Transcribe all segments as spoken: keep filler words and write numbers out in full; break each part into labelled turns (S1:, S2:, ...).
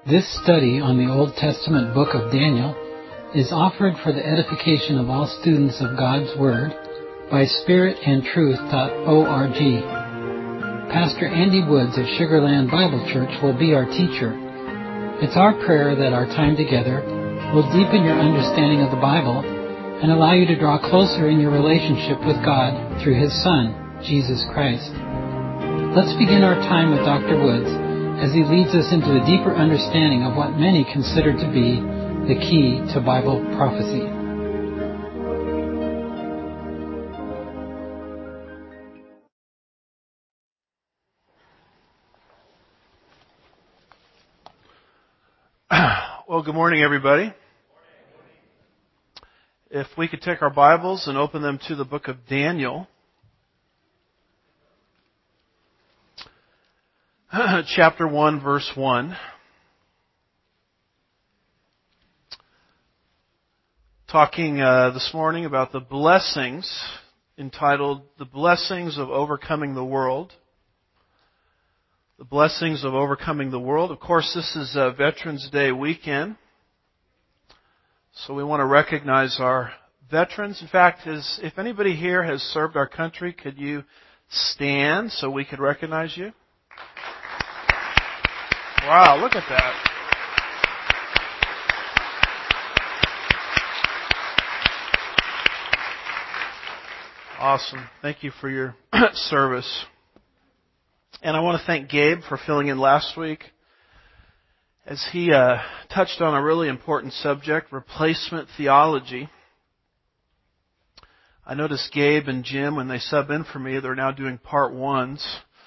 S1: This study on the Old Testament book of Daniel is offered for the edification of all students of God's Word by spirit and truth dot org. Pastor Andy Woods of Sugarland Bible Church will be our teacher. It's our prayer that our time together will deepen your understanding of the Bible and allow you to draw closer in your relationship with God through His Son, Jesus Christ. Let's begin our time with Doctor Woods as he leads us into a deeper understanding of what many consider to be the key to Bible prophecy.
S2: Well, good morning, everybody. If we could take our Bibles and open them to the book of Daniel, chapter one, verse one. Talking uh, this morning about the blessings, entitled The Blessings of Overcoming the World. The Blessings of Overcoming the World. Of course, this is a Veterans Day weekend, so we want to recognize our veterans. In fact, is, if anybody here has served our country, could you stand so we could recognize you? Wow, look at that. Awesome. Thank you for your service. And I want to thank Gabe for filling in last week as he uh, touched on a really important subject, replacement theology. I noticed Gabe and Jim, when they sub in for me, they're now doing part ones.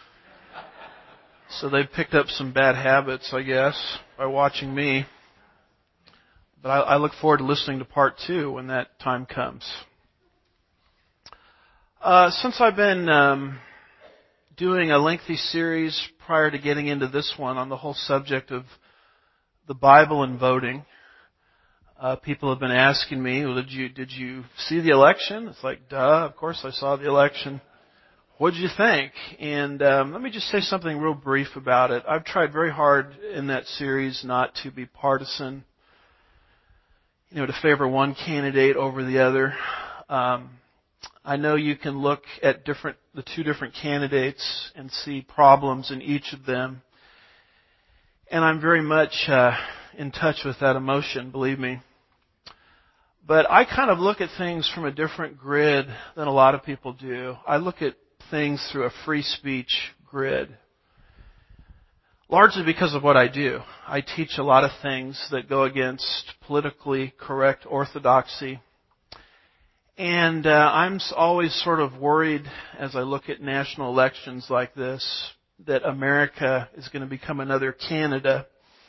S2: So they've picked up some bad habits, I guess, by watching me. But I, I look forward to listening to part two when that time comes. Uh, since I've been um, doing a lengthy series prior to getting into this one on the whole subject of the Bible and voting, uh, people have been asking me, well, did you did you see the election? It's like, duh, of course I saw the election. What did you think? And um, let me just say something real brief about it. I've tried very hard in that series not to be partisan, you know, to favor one candidate over the other. Um, I know you can look at different the two different candidates and see problems in each of them. And I'm very much uh, in touch with that emotion, believe me. But I kind of look at things from a different grid than a lot of people do. I look at things through a free speech grid. Largely because of what I do. I teach a lot of things that go against politically correct orthodoxy. And uh, I'm always sort of worried as I look at national elections like this that America is going to become another Canada.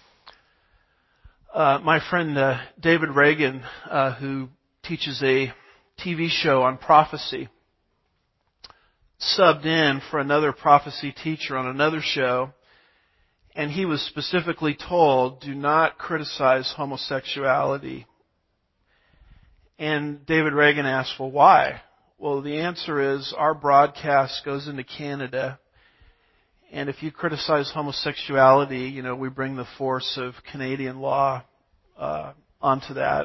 S2: Uh, my friend uh, David Reagan, uh, who teaches a T V show on prophecy, subbed in for another prophecy teacher on another show, and he was specifically told, do not criticize homosexuality. And David Reagan asked, well, why? Well, the answer is our broadcast goes into Canada, and if you criticize homosexuality, you know, we bring the force of Canadian law uh, onto that.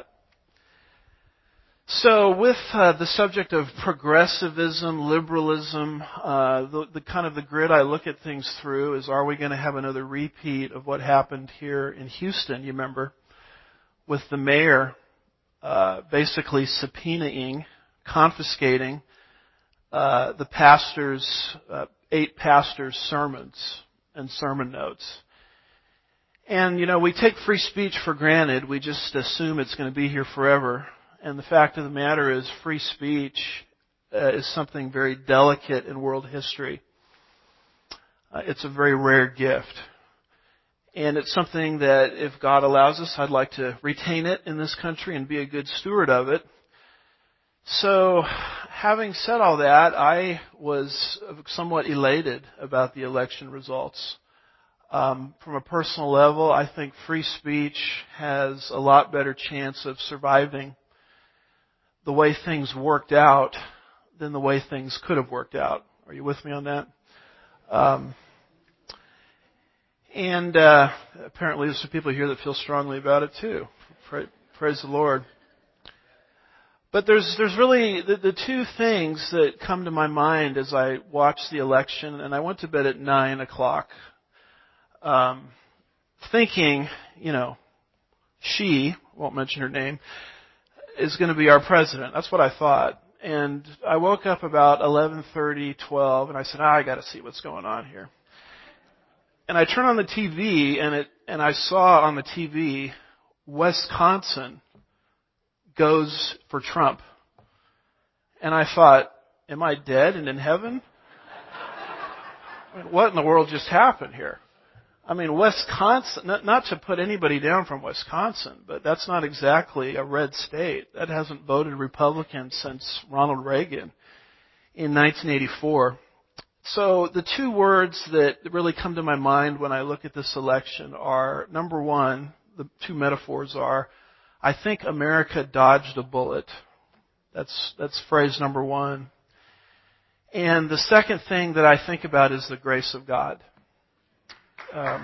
S2: So with uh, the subject of progressivism, liberalism, uh, the, the kind of the grid I look at things through is, are we going to have another repeat of what happened here in Houston, you remember, with the mayor uh, basically subpoenaing, confiscating uh, the pastor's, uh, eight pastors' sermons and sermon notes. And, you know, we take free speech for granted. We just assume it's going to be here forever. And the fact of the matter is, free speech uh, is something very delicate in world history. Uh, it's a very rare gift. And it's something that, if God allows us, I'd like to retain it in this country and be a good steward of it. So, having said all that, I was somewhat elated about the election results. Um, from a personal level, I think free speech has a lot better chance of surviving the way things worked out than the way things could have worked out. Are you with me on that? Um, And uh, apparently there's some people here that feel strongly about it too. Pra- praise the Lord. But there's there's really the, the two things that come to my mind as I watch the election, and I went to bed at nine o'clock, um, thinking, you know, she, won't mention her name, is going to be our president. That's what I thought. And I woke up about eleven thirty, twelve, and I said, ah, I got to see what's going on here. And I turned on the T V, and it and I saw on the T V, Wisconsin goes for Trump. And I thought, am I dead and in heaven? I mean, what in the world just happened here? I mean, Wisconsin, not, not to put anybody down from Wisconsin, but that's not exactly a red state. That hasn't voted Republican since Ronald Reagan in nineteen eighty-four. So the two words that really come to my mind when I look at this election are, number one, the two metaphors are, I think America dodged a bullet. That's that's phrase number one. And the second thing that I think about is the grace of God. Um,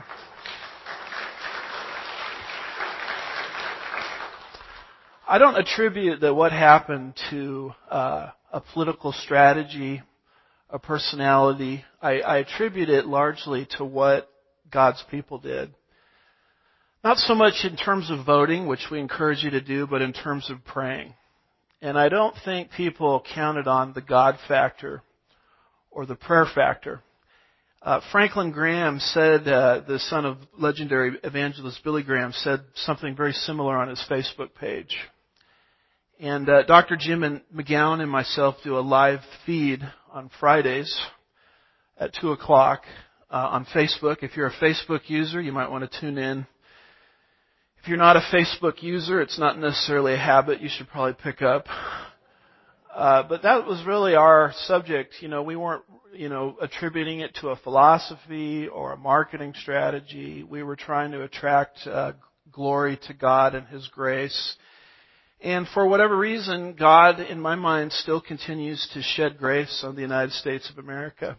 S2: I don't attribute that what happened to uh, a political strategy, a personality. I, I attribute it largely to what God's people did. Not so much in terms of voting, which we encourage you to do, but in terms of praying. And I don't think people counted on the God factor or the prayer factor. Uh, Franklin Graham said, uh, the son of legendary evangelist Billy Graham, said something very similar on his Facebook page. And uh, Doctor Jim and McGowan and myself do a live feed on Fridays at two o'clock uh, on Facebook. If you're a Facebook user, you might want to tune in. If you're not a Facebook user, it's not necessarily a habit you should probably pick up. Uh, but that was really our subject. You know, we weren't, you know, attributing it to a philosophy or a marketing strategy. We were trying to attract uh, glory to God and His grace. And for whatever reason, God, in my mind, still continues to shed grace on the United States of America.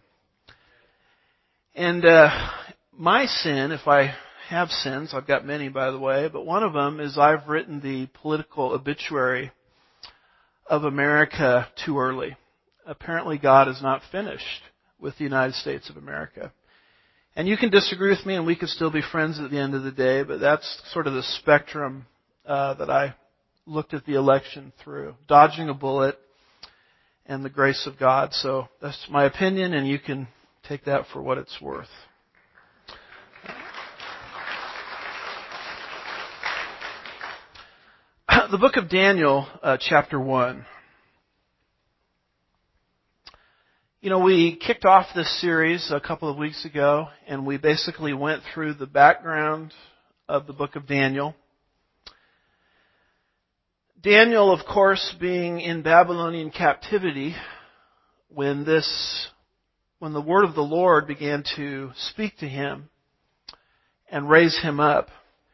S2: And uh, my sin, if I have sins, I've got many, by the way, but one of them is I've written the political obituary of America too early. Apparently God is not finished with the United States of America. And you can disagree with me and we could still be friends at the end of the day, but that's sort of the spectrum uh, that I looked at the election through. Dodging a bullet and the grace of God. So that's my opinion, and you can take that for what it's worth. The book of Daniel, uh, chapter one. You know, we kicked off this series a couple of weeks ago, and we basically went through the background of the book of Daniel. Daniel, of course, being in Babylonian captivity when this, when the word of the Lord began to speak to him and raise him up.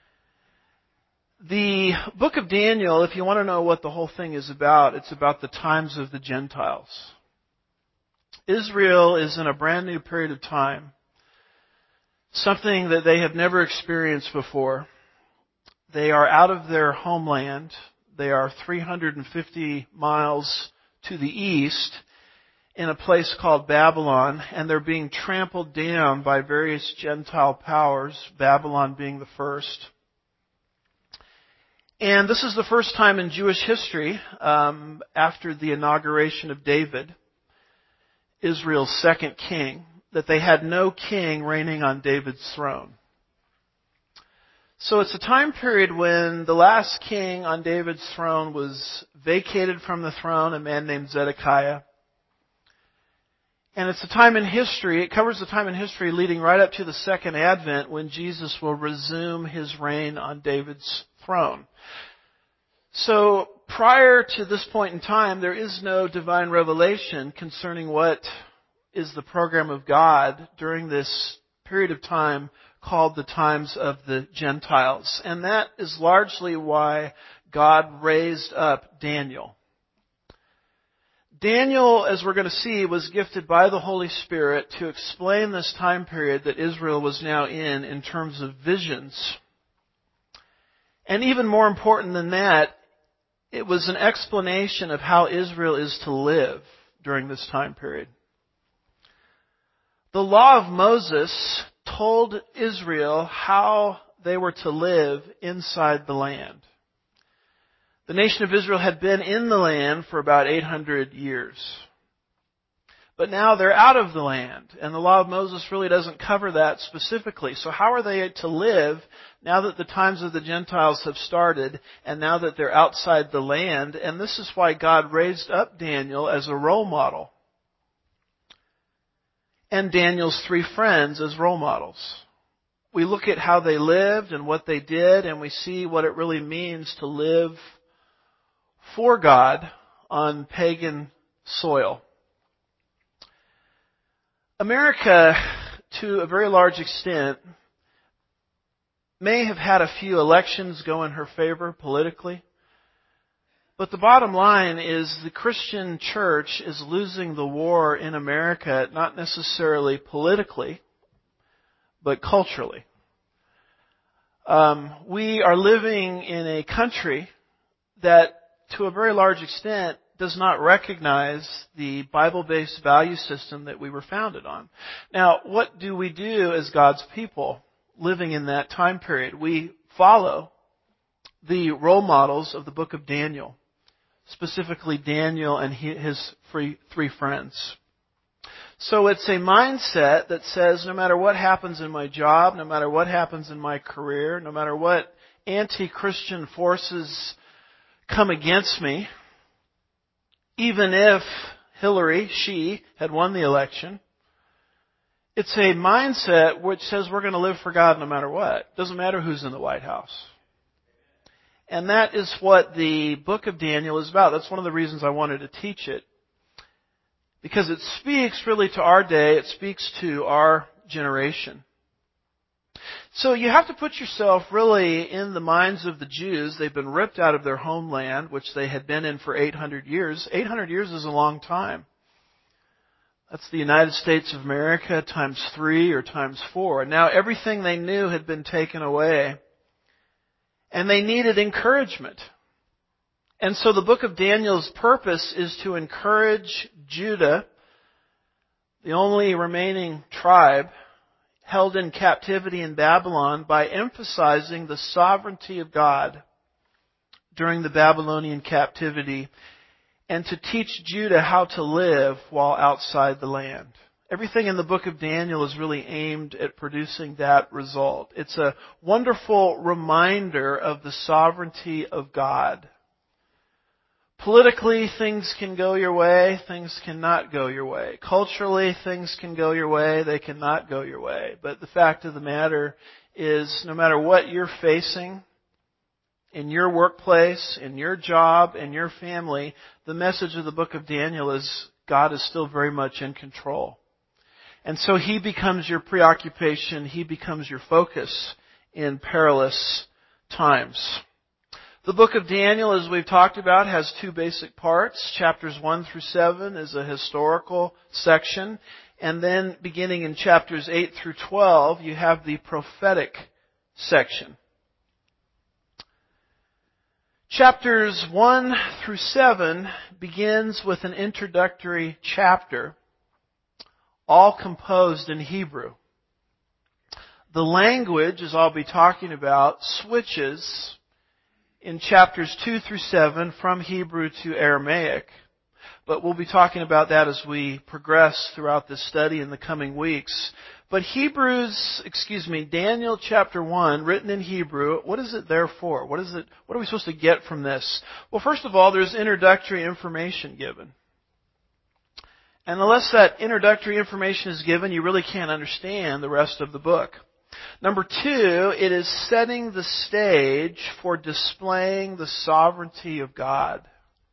S2: The book of Daniel, if you want to know what the whole thing is about, it's about the times of the Gentiles. Israel is in a brand new period of time, something that they have never experienced before. They are out of their homeland. They are three hundred fifty miles to the east in a place called Babylon, and they're being trampled down by various Gentile powers, Babylon being the first. And this is the first time in Jewish history, um, after the inauguration of David, Israel's second king, that they had no king reigning on David's throne. So it's a time period when the last king on David's throne was vacated from the throne, a man named Zedekiah. And it's a time in history, it covers the time in history leading right up to the second advent when Jesus will resume his reign on David's throne. So prior to this point in time, there is no divine revelation concerning what is the program of God during this period of time called the times of the Gentiles. And that is largely why God raised up Daniel. Daniel, as we're going to see, was gifted by the Holy Spirit to explain this time period that Israel was now in in terms of visions. And even more important than that, it was an explanation of how Israel is to live during this time period. The law of Moses told Israel how they were to live inside the land. The nation of Israel had been in the land for about eight hundred years. But now they're out of the land, and the law of Moses really doesn't cover that specifically. So how are they to live now that the times of the Gentiles have started, and now that they're outside the land? And this is why God raised up Daniel as a role model, and Daniel's three friends as role models. We look at how they lived and what they did, and we see what it really means to live for God on pagan soil. America, to a very large extent, may have had a few elections go in her favor politically, but the bottom line is the Christian church is losing the war in America, not necessarily politically, but culturally. Um, we are living in a country that, to a very large extent, does not recognize the Bible-based value system that we were founded on. Now, what do we do as God's people living in that time period? We follow the role models of the book of Daniel, specifically Daniel and his three friends. So it's a mindset that says no matter what happens in my job, no matter what happens in my career, no matter what anti-Christian forces come against me, even if Hillary, she, had won the election, it's a mindset which says we're going to live for God no matter what. Doesn't matter who's in the White House. And that is what the book of Daniel is about. That's one of the reasons I wanted to teach it. Because it speaks really to our day. It speaks to our generation. So you have to put yourself really in the minds of the Jews. They've been ripped out of their homeland, which they had been in for eight hundred years. eight hundred years is a long time. That's the United States of America times three or times four. And now everything they knew had been taken away. And they needed encouragement. And so the book of Daniel's purpose is to encourage Judah, the only remaining tribe held in captivity in Babylon, by emphasizing the sovereignty of God during the Babylonian captivity, and to teach Judah how to live while outside the land. Everything in the book of Daniel is really aimed at producing that result. It's a wonderful reminder of the sovereignty of God. Politically, things can go your way, things cannot go your way. Culturally, things can go your way, they cannot go your way. But the fact of the matter is, no matter what you're facing in your workplace, in your job, in your family, the message of the book of Daniel is God is still very much in control. And so He becomes your preoccupation, He becomes your focus in perilous times. The book of Daniel, as we've talked about, has two basic parts. Chapters one through seven is a historical section. And then beginning in chapters eight through twelve, you have the prophetic section. Chapters one through seven begins with an introductory chapter, all composed in Hebrew. The language, as I'll be talking about, switches in chapters two through seven from Hebrew to Aramaic. But we'll be talking about that as we progress throughout this study in the coming weeks. But Hebrews, excuse me, Daniel chapter one, written in Hebrew, what is it there for? What is it, what are we supposed to get from this? Well, first of all, there's introductory information given. And unless that introductory information is given, you really can't understand the rest of the book. Number two, it is setting the stage for displaying the sovereignty of God.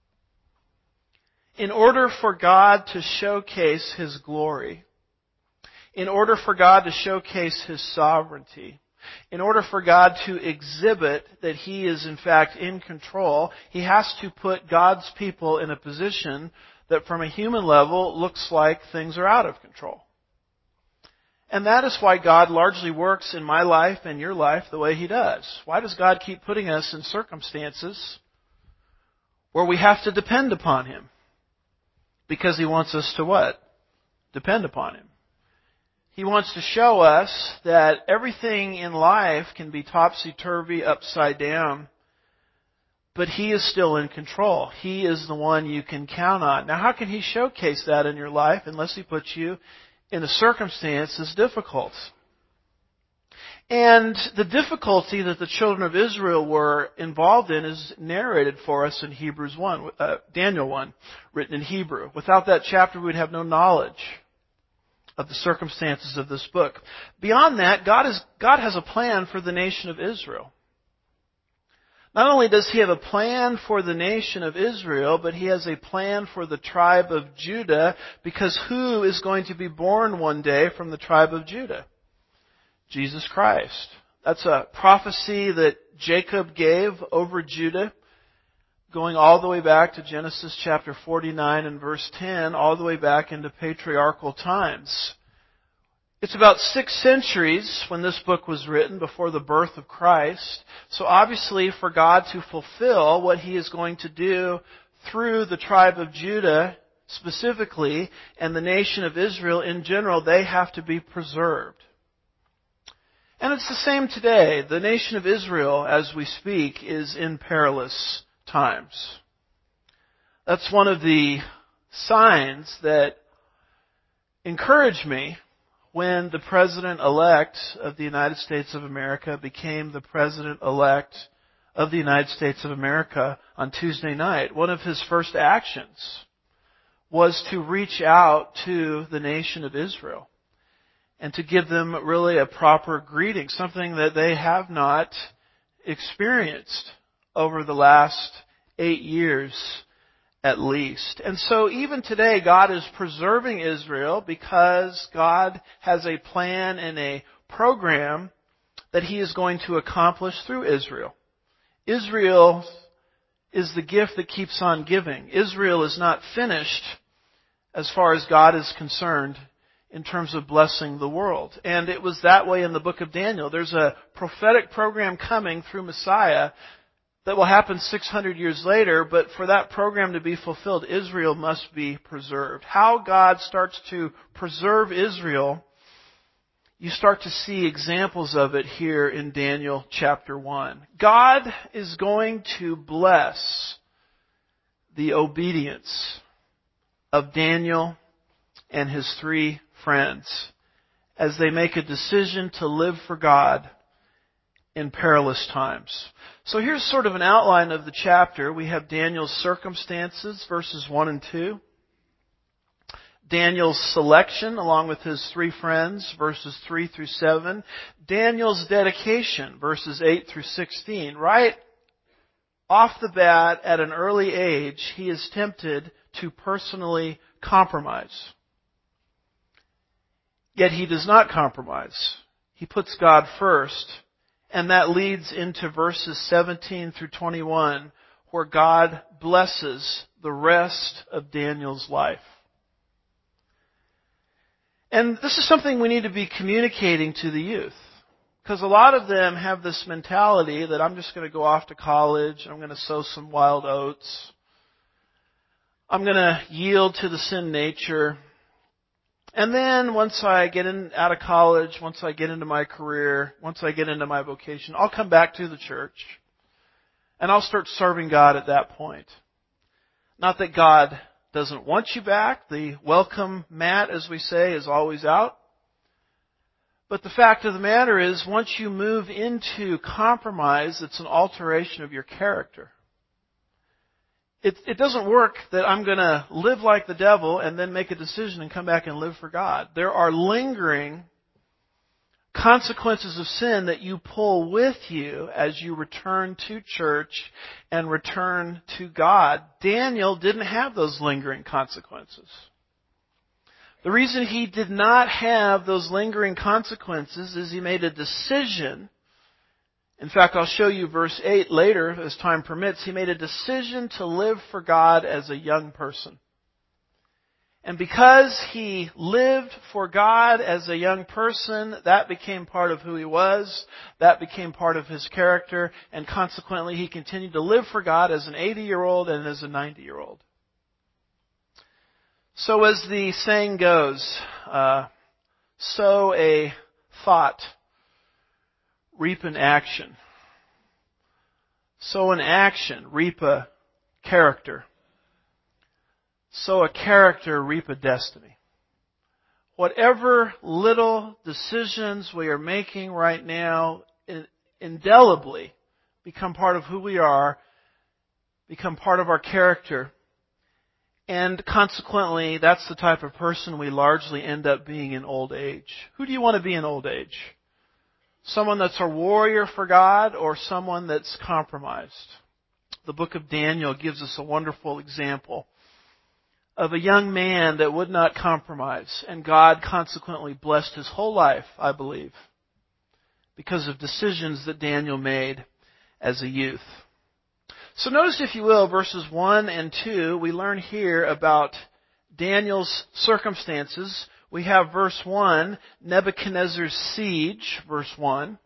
S2: In order for God to showcase His glory, in order for God to showcase His sovereignty, in order for God to exhibit that He is in fact in control, He has to put God's people in a position that from a human level looks like things are out of control. And that is why God largely works in my life and your life the way He does. Why does God keep putting us in circumstances where we have to depend upon Him? Because He wants us to what? Depend upon Him. He wants to show us that everything in life can be topsy-turvy, upside down, but He is still in control. He is the one you can count on. Now, how can He showcase that in your life unless He puts you in a circumstance that's difficult? And the difficulty that the children of Israel were involved in is narrated for us in Hebrews one, uh, Daniel one, written in Hebrew. Without that chapter, we'd have no knowledge of the circumstances of this book. Beyond that, God is, God has a plan for the nation of Israel. Not only does He have a plan for the nation of Israel, but He has a plan for the tribe of Judah, because who is going to be born one day from the tribe of Judah? Jesus Christ. That's a prophecy that Jacob gave over Judah, going all the way back to Genesis chapter forty-nine and verse ten, all the way back into patriarchal times. It's about six centuries when this book was written, before the birth of Christ. So obviously, for God to fulfill what He is going to do through the tribe of Judah specifically, and the nation of Israel in general, they have to be preserved. And it's the same today. The nation of Israel, as we speak, is in perilous times. That's one of the signs that encourage me when the President-elect of the United States of America became the President-elect of the United States of America on Tuesday night. One of his first actions was to reach out to the nation of Israel and to give them really a proper greeting, something that they have not experienced over the last eight years at least. And so even today, God is preserving Israel because God has a plan and a program that He is going to accomplish through Israel. Israel is the gift that keeps on giving. Israel is not finished as far as God is concerned in terms of blessing the world. And it was that way in the book of Daniel. There's a prophetic program coming through Messiah that will happen six hundred years later, but for that program to be fulfilled, Israel must be preserved. How God starts to preserve Israel, you start to see examples of it here in Daniel chapter one. God is going to bless the obedience of Daniel and his three friends as they make a decision to live for God in perilous times. So here's sort of an outline of the chapter. We have Daniel's circumstances, verses one and two. Daniel's selection, along with his three friends, verses three through seven. Daniel's dedication, verses eight through sixteen. Right off the bat, at an early age, he is tempted to personally compromise. Yet he does not compromise. He puts God first. And that leads into verses seventeen through twenty-one, where God blesses the rest of Daniel's life. And this is something we need to be communicating to the youth. Because a lot of them have this mentality that I'm just going to go off to college, I'm going to sow some wild oats, I'm going to yield to the sin nature. And then once I get in, out of college, once I get into my career, once I get into my vocation, I'll come back to the church and I'll start serving God at that point. Not that God doesn't want you back. The welcome mat, as we say, is always out. But the fact of the matter is, once you move into compromise, it's an alteration of your character. It, it doesn't work that I'm going to live like the devil and then make a decision and come back and live for God. There are lingering consequences of sin that you pull with you as you return to church and return to God. Daniel didn't have those lingering consequences. The reason he did not have those lingering consequences is he made a decision. In fact, I'll show you verse eight later, as time permits. He made a decision to live for God as a young person. And because he lived for God as a young person, that became part of who he was. That became part of his character. And consequently, he continued to live for God as an eighty-year-old and as a ninety-year-old. So as the saying goes, uh, sow a thought, reap an action. Sow an action, reap a character. Sow a character, reap a destiny. Whatever little decisions we are making right now indelibly become part of who we are, become part of our character, and consequently, that's the type of person we largely end up being in old age. Who do you want to be in old age? Someone that's a warrior for God or someone that's compromised? The book of Daniel gives us a wonderful example of a young man that would not compromise, and God consequently blessed his whole life, I believe, because of decisions that Daniel made as a youth. So notice, if you will, verses one and two, we learn here about Daniel's circumstances. We have verse one, Nebuchadnezzar's siege, verse one.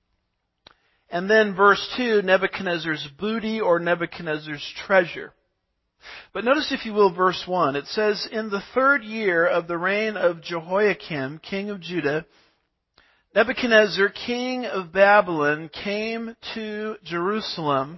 S2: And then verse two, Nebuchadnezzar's booty or Nebuchadnezzar's treasure. But notice, if you will, verse one. It says, in the third year of the reign of Jehoiakim, king of Judah, Nebuchadnezzar, king of Babylon, came to Jerusalem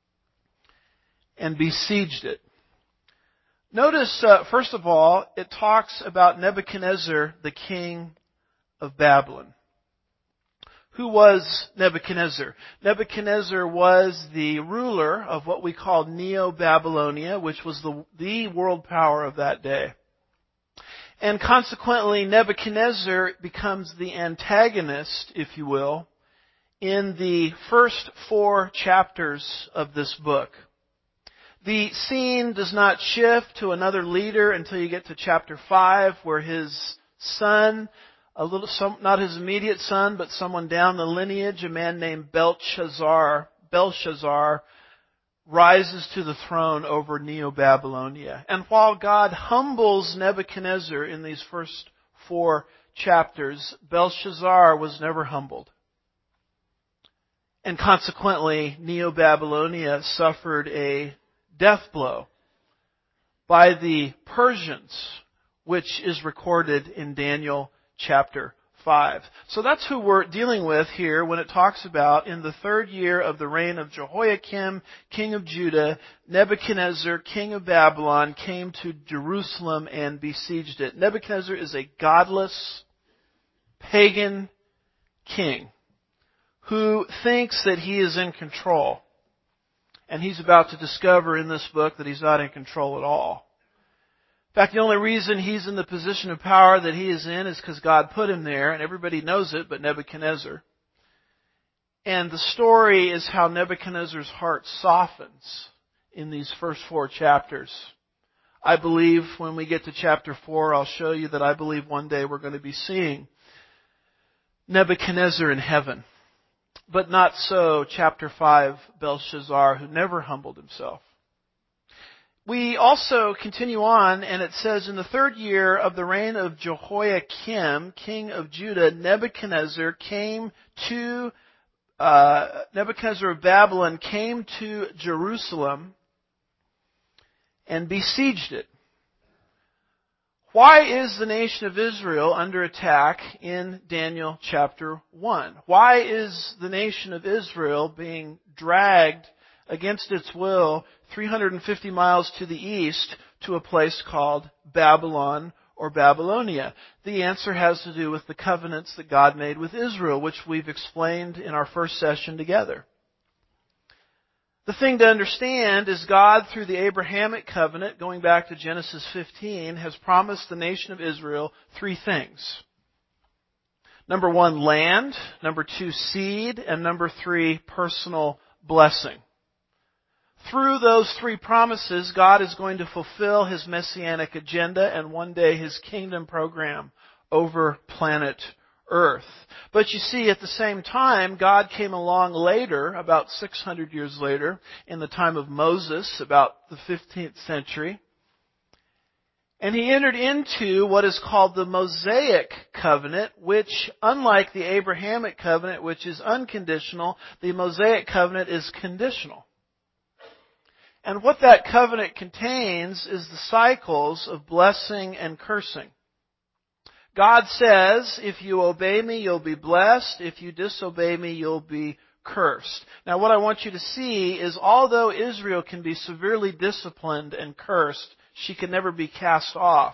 S2: and besieged it. Notice, uh, first of all, it talks about Nebuchadnezzar, the king of Babylon. Who was Nebuchadnezzar? Nebuchadnezzar was the ruler of what we call Neo-Babylonia, which was the, the world power of that day. And consequently, Nebuchadnezzar becomes the antagonist, if you will, in the first four chapters of this book. The scene does not shift to another leader until you get to chapter five, where his son, a little, some, not his immediate son, but someone down the lineage, a man named Belshazzar, Belshazzar, rises to the throne over Neo-Babylonia. And while God humbles Nebuchadnezzar in these first four chapters, Belshazzar was never humbled. And consequently, Neo-Babylonia suffered a death blow by the Persians, which is recorded in Daniel chapter five. So that's who we're dealing with here when it talks about in the third year of the reign of Jehoiakim, king of Judah, Nebuchadnezzar, king of Babylon, came to Jerusalem and besieged it. Nebuchadnezzar is a godless, pagan king who thinks that he is in control. And he's about to discover in this book that he's not in control at all. In fact, the only reason he's in the position of power that he is in is because God put him there, and everybody knows it but Nebuchadnezzar. And the story is how Nebuchadnezzar's heart softens in these first four chapters. I believe when we get to chapter four, I'll show you that I believe one day we're going to be seeing Nebuchadnezzar in heaven. But not so, chapter five, Belshazzar, who never humbled himself. We also continue on, and it says, in the third year of the reign of Jehoiakim, king of Judah, Nebuchadnezzar came to, uh, Nebuchadnezzar of Babylon came to Jerusalem and besieged it. Why is the nation of Israel under attack in Daniel chapter one? Why is the nation of Israel being dragged against its will three hundred fifty miles to the east to a place called Babylon or Babylonia? The answer has to do with the covenants that God made with Israel, which we've explained in our first session together. The thing to understand is God, through the Abrahamic covenant, going back to Genesis fifteen, has promised the nation of Israel three things. Number one, land. Number two, seed. And number three, personal blessing. Through those three promises, God is going to fulfill His messianic agenda and one day His kingdom program over planet Earth. But you see, at the same time, God came along later, about six hundred years later, in the time of Moses, about the fifteenth century, And he entered into what is called the Mosaic covenant, which, unlike the Abrahamic covenant, which is unconditional, the Mosaic covenant is conditional. And what that covenant contains is the cycles of blessing and cursing. God says, if you obey me, you'll be blessed. If you disobey me, you'll be cursed. Now, what I want you to see is, although Israel can be severely disciplined and cursed, she can never be cast off.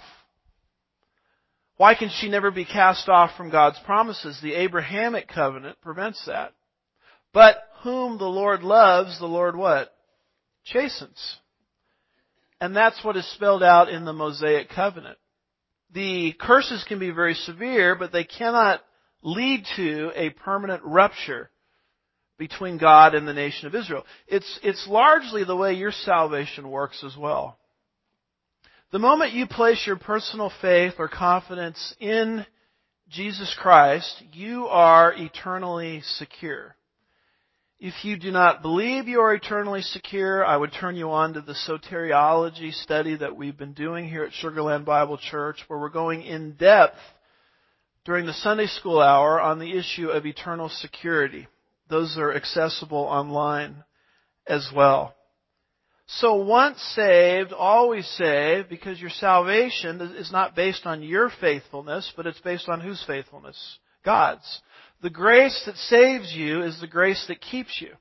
S2: Why can she never be cast off from God's promises? The Abrahamic covenant prevents that. But whom the Lord loves, the Lord what? Chastens. And that's what is spelled out in the Mosaic covenant. The curses can be very severe, but they cannot lead to a permanent rupture between God and the nation of Israel. It's, it's largely the way your salvation works as well. The moment you place your personal faith or confidence in Jesus Christ, you are eternally secure. If you do not believe you are eternally secure, I would turn you on to the soteriology study that we've been doing here at Sugar Land Bible Church, where we're going in depth during the Sunday school hour on the issue of eternal security. Those are accessible online as well. So once saved, always saved, because your salvation is not based on your faithfulness, but it's based on whose faithfulness? God's. The grace that saves you is the grace that keeps you.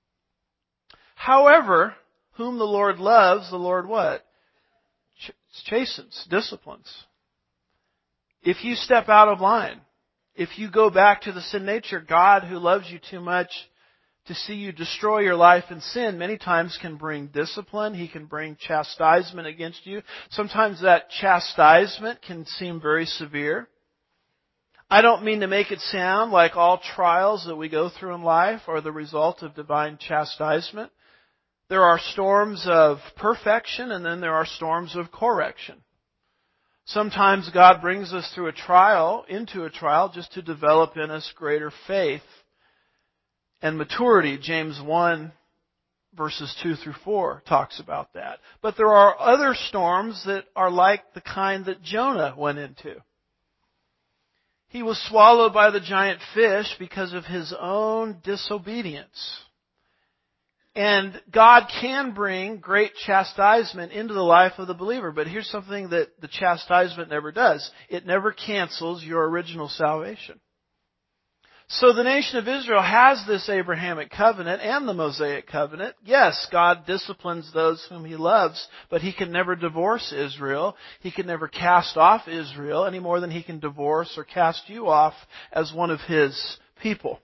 S2: However, whom the Lord loves, the Lord what? Ch- chastens, disciplines. If you step out of line, if you go back to the sin nature, God, who loves you too much to see you destroy your life in sin, many times can bring discipline. He can bring chastisement against you. Sometimes that chastisement can seem very severe. I don't mean to make it sound like all trials that we go through in life are the result of divine chastisement. There are storms of perfection, and then there are storms of correction. Sometimes God brings us through a trial, into a trial, just to develop in us greater faith and maturity. James one, verses two through four talks about that. But there are other storms that are like the kind that Jonah went into. He was swallowed by the giant fish because of his own disobedience. And God can bring great chastisement into the life of the believer. But here's something that the chastisement never does. It never cancels your original salvation. So the nation of Israel has this Abrahamic covenant and the Mosaic covenant. Yes, God disciplines those whom He loves, but He can never divorce Israel. He can never cast off Israel any more than He can divorce or cast you off as one of His people.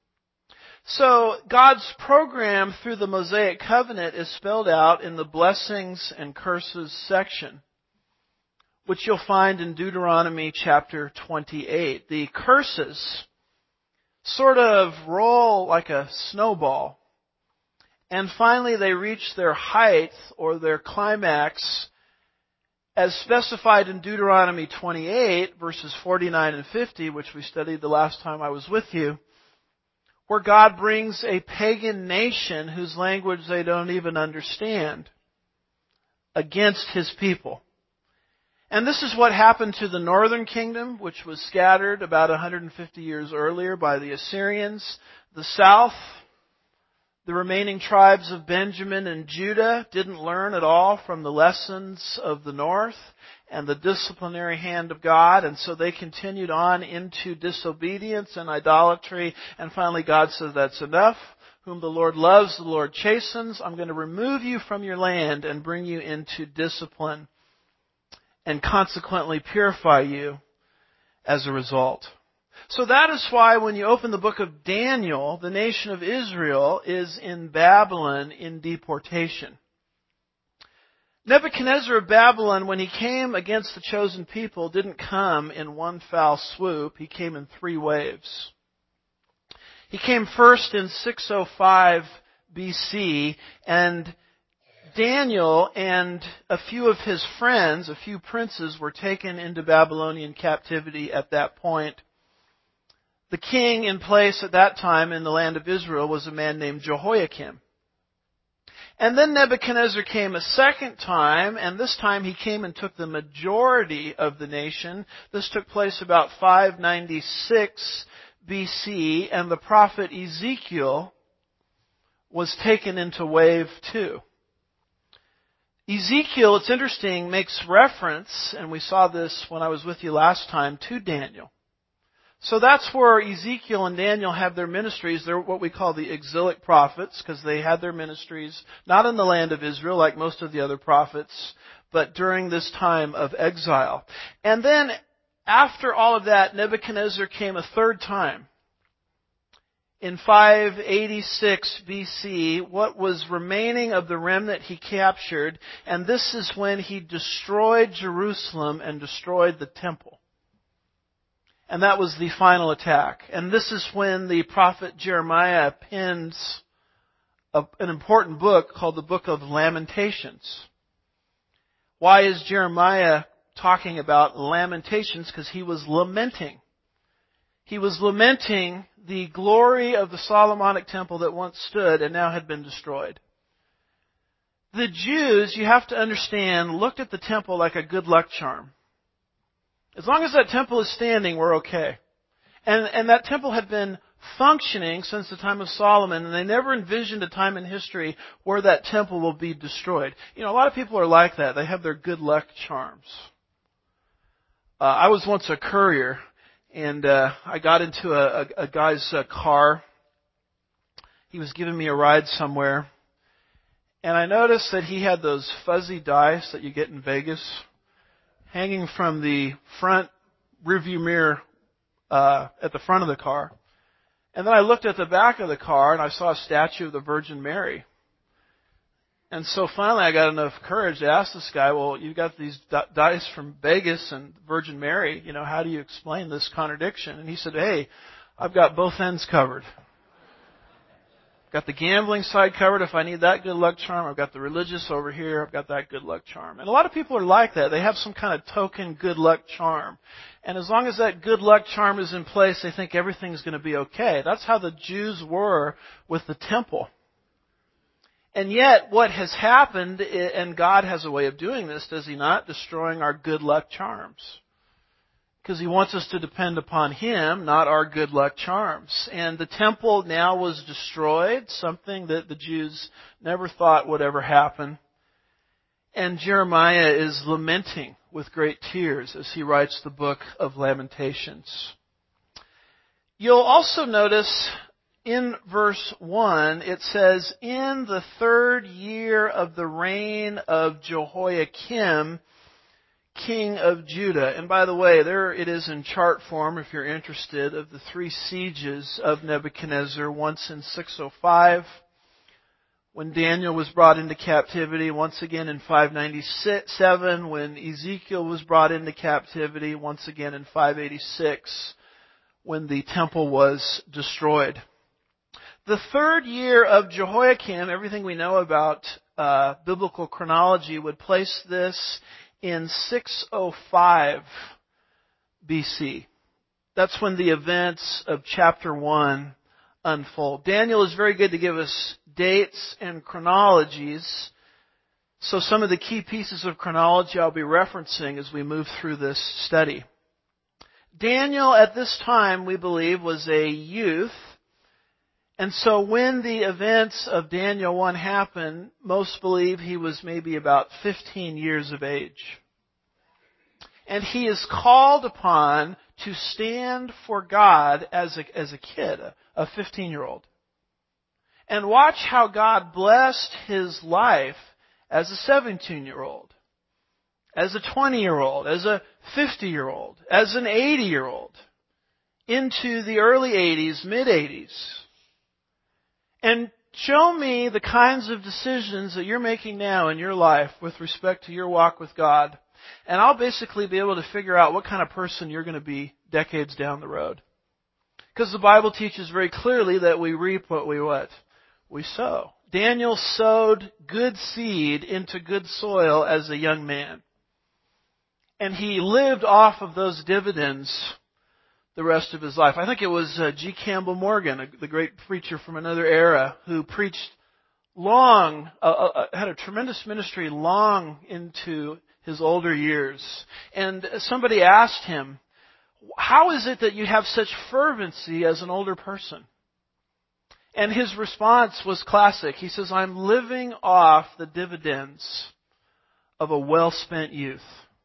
S2: So God's program through the Mosaic covenant is spelled out in the blessings and curses section, which you'll find in Deuteronomy chapter twenty-eight. The curses sort of roll like a snowball. And finally they reach their height or their climax as specified in Deuteronomy twenty-eight, verses forty-nine and fifty, which we studied the last time I was with you, where God brings a pagan nation whose language they don't even understand against His people. And this is what happened to the northern kingdom, which was scattered about one hundred fifty years earlier by the Assyrians. The south, the remaining tribes of Benjamin and Judah, didn't learn at all from the lessons of the north and the disciplinary hand of God, and so they continued on into disobedience and idolatry, and finally God says, that's enough. Whom the Lord loves, the Lord chastens. I'm going to remove you from your land and bring you into discipline, and consequently purify you as a result. So that is why when you open the book of Daniel, the nation of Israel is in Babylon in deportation. Nebuchadnezzar of Babylon, when he came against the chosen people, didn't come in one foul swoop. He came in three waves. He came first in six oh five B C, and Daniel and a few of his friends, a few princes, were taken into Babylonian captivity at that point. The king in place at that time in the land of Israel was a man named Jehoiakim. And then Nebuchadnezzar came a second time, and this time he came and took the majority of the nation. This took place about five ninety-six B C, and the prophet Ezekiel was taken into wave two. Ezekiel, it's interesting, makes reference, and we saw this when I was with you last time, to Daniel. So that's where Ezekiel and Daniel have their ministries. They're what we call the exilic prophets, because they had their ministries not in the land of Israel like most of the other prophets, but during this time of exile. And then after all of that, Nebuchadnezzar came a third time. In five eighty-six B C, what was remaining of the remnant he captured, and this is when he destroyed Jerusalem and destroyed the temple. And that was the final attack. And this is when the prophet Jeremiah pens a, an important book called the Book of Lamentations. Why is Jeremiah talking about lamentations? Because he was lamenting. He was lamenting the glory of the Solomonic temple that once stood and now had been destroyed. The Jews, you have to understand, looked at the temple like a good luck charm. As long as that temple is standing, we're okay. And, and that temple had been functioning since the time of Solomon, and they never envisioned a time in history where that temple will be destroyed. You know, a lot of people are like that. They have their good luck charms. Uh, I was once a courier, and uh, I got into a, a, a guy's uh, car. He was giving me a ride somewhere, and I noticed that he had those fuzzy dice that you get in Vegas hanging from the front rearview mirror uh, at the front of the car. And then I looked at the back of the car and I saw a statue of the Virgin Mary. And so finally I got enough courage to ask this guy, well, you got these dice from Vegas and Virgin Mary, you know, how do you explain this contradiction? And he said, hey, I've got both ends covered. Got the gambling side covered if I need that good luck charm. I've got the religious over here. I've got that good luck charm. And a lot of people are like that. They have some kind of token good luck charm. And as long as that good luck charm is in place, they think everything's going to be okay. That's how the Jews were with the temple. And yet, what has happened, and God has a way of doing this, does He not? Destroying our good luck charms. Because He wants us to depend upon Him, not our good luck charms. And the temple now was destroyed, something that the Jews never thought would ever happen. And Jeremiah is lamenting with great tears as he writes the book of Lamentations. You'll also notice in verse one, it says, in the third year of the reign of Jehoiakim, king of Judah. And by the way, there it is in chart form, if you're interested, of the three sieges of Nebuchadnezzar, once in six oh five, when Daniel was brought into captivity, once again in five ninety-seven, when Ezekiel was brought into captivity, once again in five eighty-six, when the temple was destroyed. The third year of Jehoiakim, everything we know about uh, biblical chronology would place this in six oh five B C. That's when the events of chapter one unfold. Daniel is very good to give us dates and chronologies. So some of the key pieces of chronology I'll be referencing as we move through this study. Daniel at this time, we believe, was a youth. And so when the events of Daniel one happened, most believe he was maybe about fifteen years of age. And he is called upon to stand for God as a, as a kid, a fifteen-year-old. And watch how God blessed his life as a seventeen-year-old, as a twenty-year-old, as a fifty-year-old, as an eighty-year-old, into the early eighties, mid-eighties. And show me the kinds of decisions that you're making now in your life with respect to your walk with God, and I'll basically be able to figure out what kind of person you're going to be decades down the road. Because the Bible teaches very clearly that we reap what we what? We sow. Daniel sowed good seed into good soil as a young man. And he lived off of those dividends the rest of his life. I think it was uh, G. Campbell Morgan, the great preacher from another era, who preached long, uh, uh, had a tremendous ministry long into his older years. And somebody asked him, how is it that you have such fervency as an older person? And his response was classic. He says, I'm living off the dividends of a well-spent youth.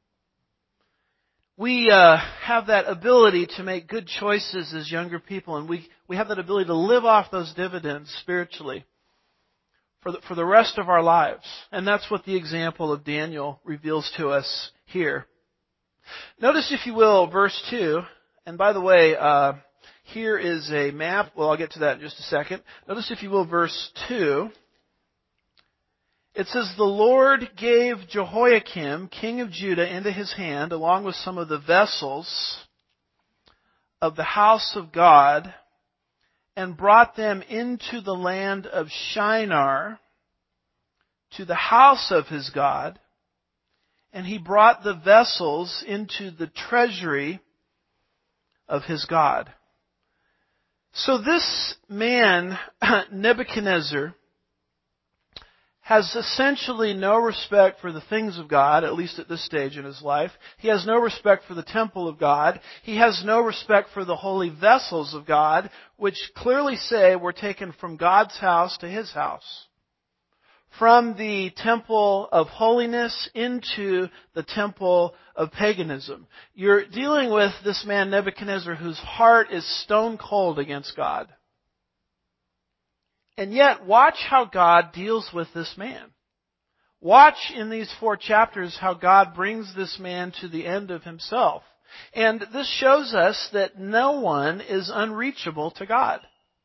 S2: We uh, have that ability to make good choices as younger people, and we, we have that ability to live off those dividends spiritually for the, for the rest of our lives. And that's what the example of Daniel reveals to us here. Notice, if you will, verse two. And by the way, uh, here is a map. Well, I'll get to that in just a second. Notice, if you will, verse two. It says, the Lord gave Jehoiakim, king of Judah, into his hand, along with some of the vessels of the house of God, and brought them into the land of Shinar, to the house of his God. And he brought the vessels into the treasury of his God. So this man, Nebuchadnezzar, has essentially no respect for the things of God, at least at this stage in his life. He has no respect for the temple of God. He has no respect for the holy vessels of God, which clearly say were taken from God's house to his house. From the temple of holiness into the temple of paganism. You're dealing with this man Nebuchadnezzar, whose heart is stone cold against God. And yet, watch how God deals with this man. Watch in these four chapters how God brings this man to the end of himself. And this shows us that no one is unreachable to God.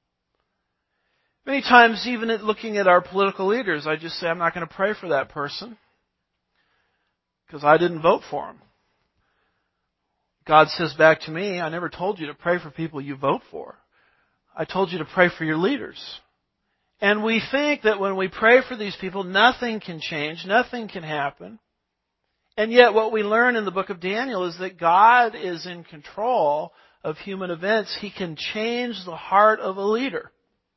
S2: Many times, even at looking at our political leaders, I just say, I'm not going to pray for that person because I didn't vote for him. God says back to me, I never told you to pray for people you vote for. I told you to pray for your leaders. And we think that when we pray for these people, nothing can change, nothing can happen. And yet what we learn in the book of Daniel is that God is in control of human events. He can change the heart of a leader.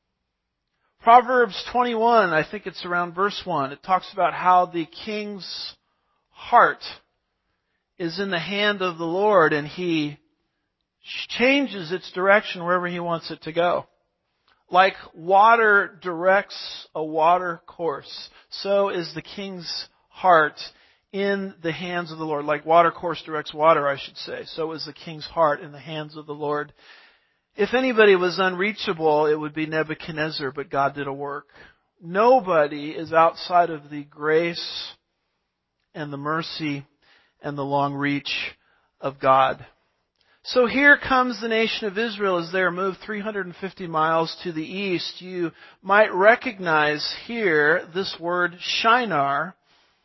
S2: Proverbs twenty-one, I think it's around verse one, it talks about how the king's heart is in the hand of the Lord, and He changes its direction wherever He wants it to go. Like water directs a water course, so is the king's heart in the hands of the Lord. Like water course directs water, I should say. So is the king's heart in the hands of the Lord. If anybody was unreachable, it would be Nebuchadnezzar, but God did a work. Nobody is outside of the grace and the mercy and the long reach of God. So here comes the nation of Israel as they are moved three hundred fifty miles to the east. You might recognize here this word Shinar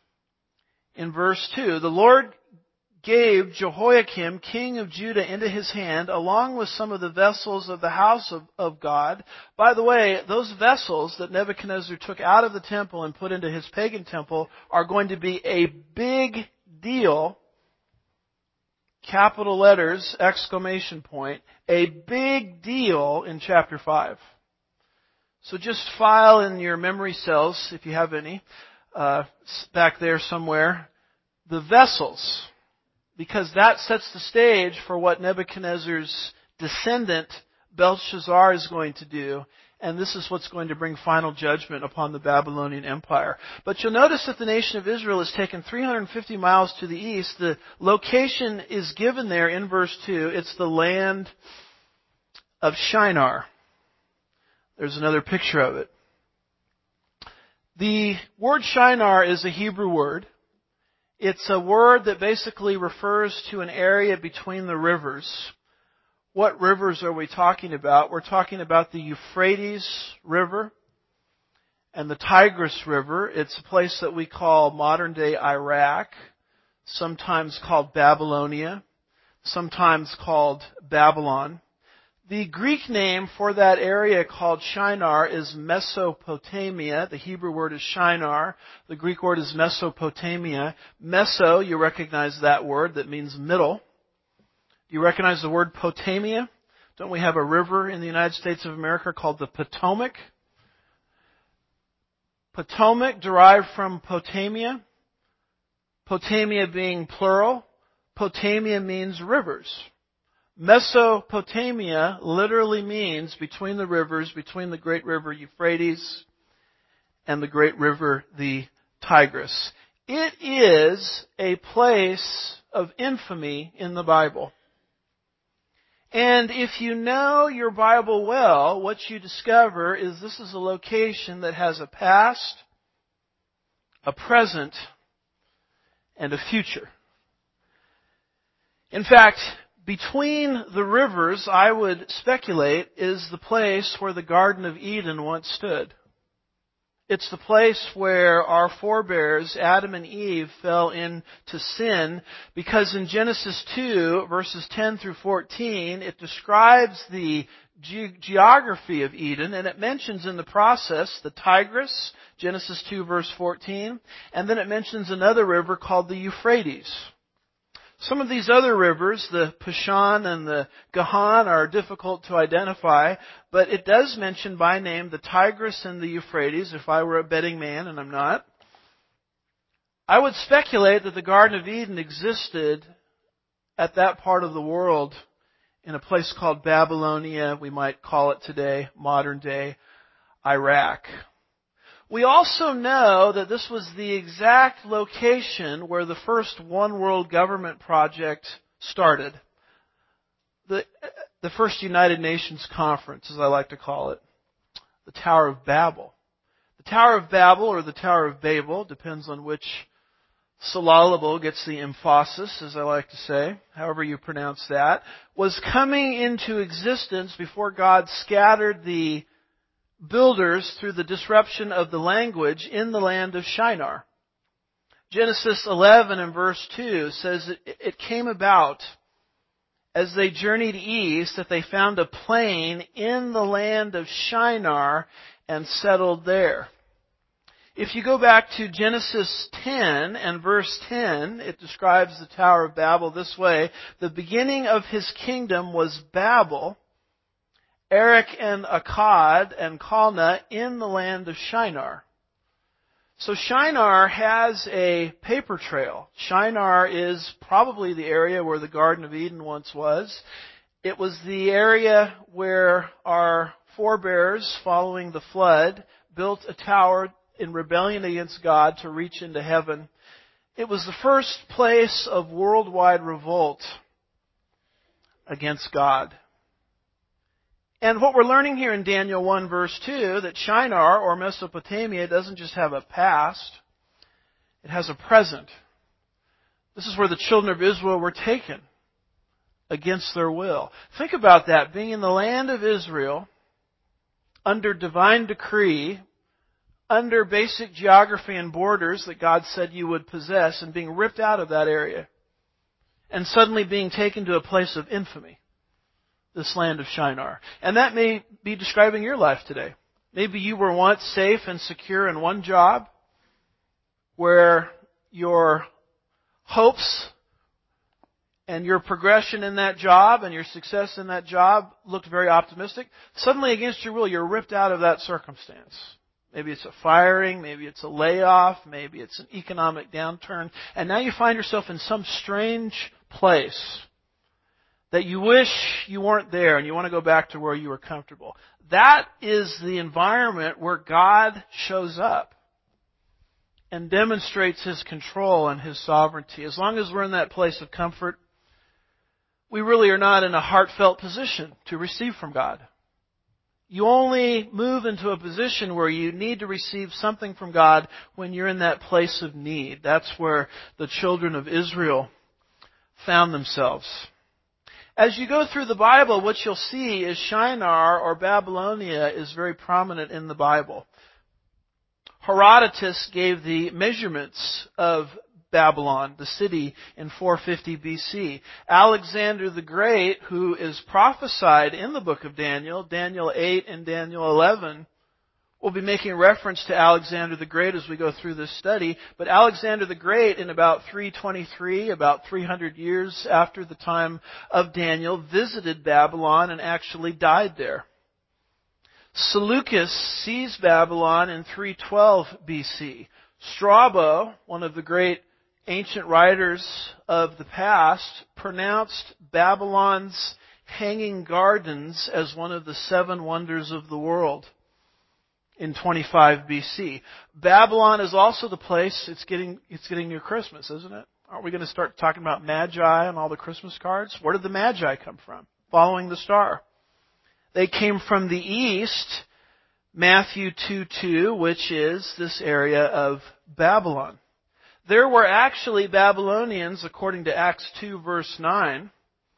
S2: in verse two. The Lord gave Jehoiakim, king of Judah, into his hand, along with some of the vessels of the house of, of God. By the way, those vessels that Nebuchadnezzar took out of the temple and put into his pagan temple are going to be a big deal. Capital letters, exclamation point, a big deal in chapter five. So just file in your memory cells, if you have any, uh, back there somewhere, the vessels. Because that sets the stage for what Nebuchadnezzar's descendant, Belshazzar, is going to do. And this is what's going to bring final judgment upon the Babylonian Empire. But you'll notice that the nation of Israel is taken three hundred fifty miles to the east. The location is given there in verse two. It's the land of Shinar. There's another picture of it. The word Shinar is a Hebrew word. It's a word that basically refers to an area between the rivers. What rivers are we talking about? We're talking about the Euphrates River and the Tigris River. It's a place that we call modern-day Iraq, sometimes called Babylonia, sometimes called Babylon. The Greek name for that area called Shinar is Mesopotamia. The Hebrew word is Shinar. The Greek word is Mesopotamia. Meso, you recognize that word, that means middle. Do you recognize the word Potamia? Don't we have a river in the United States of America called the Potomac? Potomac derived from Potamia. Potamia being plural. Potamia means rivers. Mesopotamia literally means between the rivers, between the great river Euphrates and the great river the Tigris. It is a place of infamy in the Bible. And if you know your Bible well, what you discover is this is a location that has a past, a present, and a future. In fact, between the rivers, I would speculate, is the place where the Garden of Eden once stood. It's the place where our forebears, Adam and Eve, fell into sin because in Genesis two, verses ten through fourteen, it describes the ge- geography of Eden, and it mentions in the process the Tigris, Genesis two, verse fourteen, and then it mentions another river called the Euphrates. Some of these other rivers, the Pishon and the Gahan, are difficult to identify, but it does mention by name the Tigris and the Euphrates, if I were a betting man, and I'm not. I would speculate that the Garden of Eden existed at that part of the world in a place called Babylonia, we might call it today, modern day Iraq. We also know that this was the exact location where the first one world government project started. The, the first United Nations conference, as I like to call it. The Tower of Babel. The Tower of Babel, or the Tower of Babel, depends on which syllable gets the emphasis, as I like to say, however you pronounce that, was coming into existence before God scattered the builders through the disruption of the language in the land of Shinar. Genesis eleven and verse two says it came about as they journeyed east that they found a plain in the land of Shinar and settled there. If you go back to Genesis ten and verse ten, it describes the Tower of Babel this way. The beginning of his kingdom was Babel, Erech and Akkad and Calneh in the land of Shinar. So Shinar has a paper trail. Shinar is probably the area where the Garden of Eden once was. It was the area where our forebears, following the flood, built a tower in rebellion against God to reach into heaven. It was the first place of worldwide revolt against God. And what we're learning here in Daniel one verse two, that Shinar, or Mesopotamia, doesn't just have a past, it has a present. This is where the children of Israel were taken against their will. Think about that, being in the land of Israel, under divine decree, under basic geography and borders that God said you would possess, and being ripped out of that area, and suddenly being taken to a place of infamy. This land of Shinar. And that may be describing your life today. Maybe you were once safe and secure in one job where your hopes and your progression in that job and your success in that job looked very optimistic. Suddenly, against your will, you're ripped out of that circumstance. Maybe it's a firing, maybe it's a layoff, maybe it's an economic downturn, and now you find yourself in some strange place that you wish you weren't there and you want to go back to where you were comfortable. That is the environment where God shows up and demonstrates His control and His sovereignty. As long as we're in that place of comfort, we really are not in a heartfelt position to receive from God. You only move into a position where you need to receive something from God when you're in that place of need. That's where the children of Israel found themselves. As you go through the Bible, what you'll see is Shinar, or Babylonia, is very prominent in the Bible. Herodotus gave the measurements of Babylon, the city, in four fifty B C. Alexander the Great, who is prophesied in the book of Daniel, Daniel eight and Daniel eleven, we'll be making reference to Alexander the Great as we go through this study. But Alexander the Great, in about three twenty-three, about three hundred years after the time of Daniel, visited Babylon and actually died there. Seleucus seized Babylon in three twelve B C. Strabo, one of the great ancient writers of the past, pronounced Babylon's Hanging Gardens as one of the seven wonders of the world in twenty-five B C. Babylon is also the place, it's getting, it's getting near Christmas, isn't it? Aren't we going to start talking about Magi and all the Christmas cards? Where did the Magi come from? Following the star. They came from the east, Matthew two two, which is this area of Babylon. There were actually Babylonians, according to Acts two verse nine,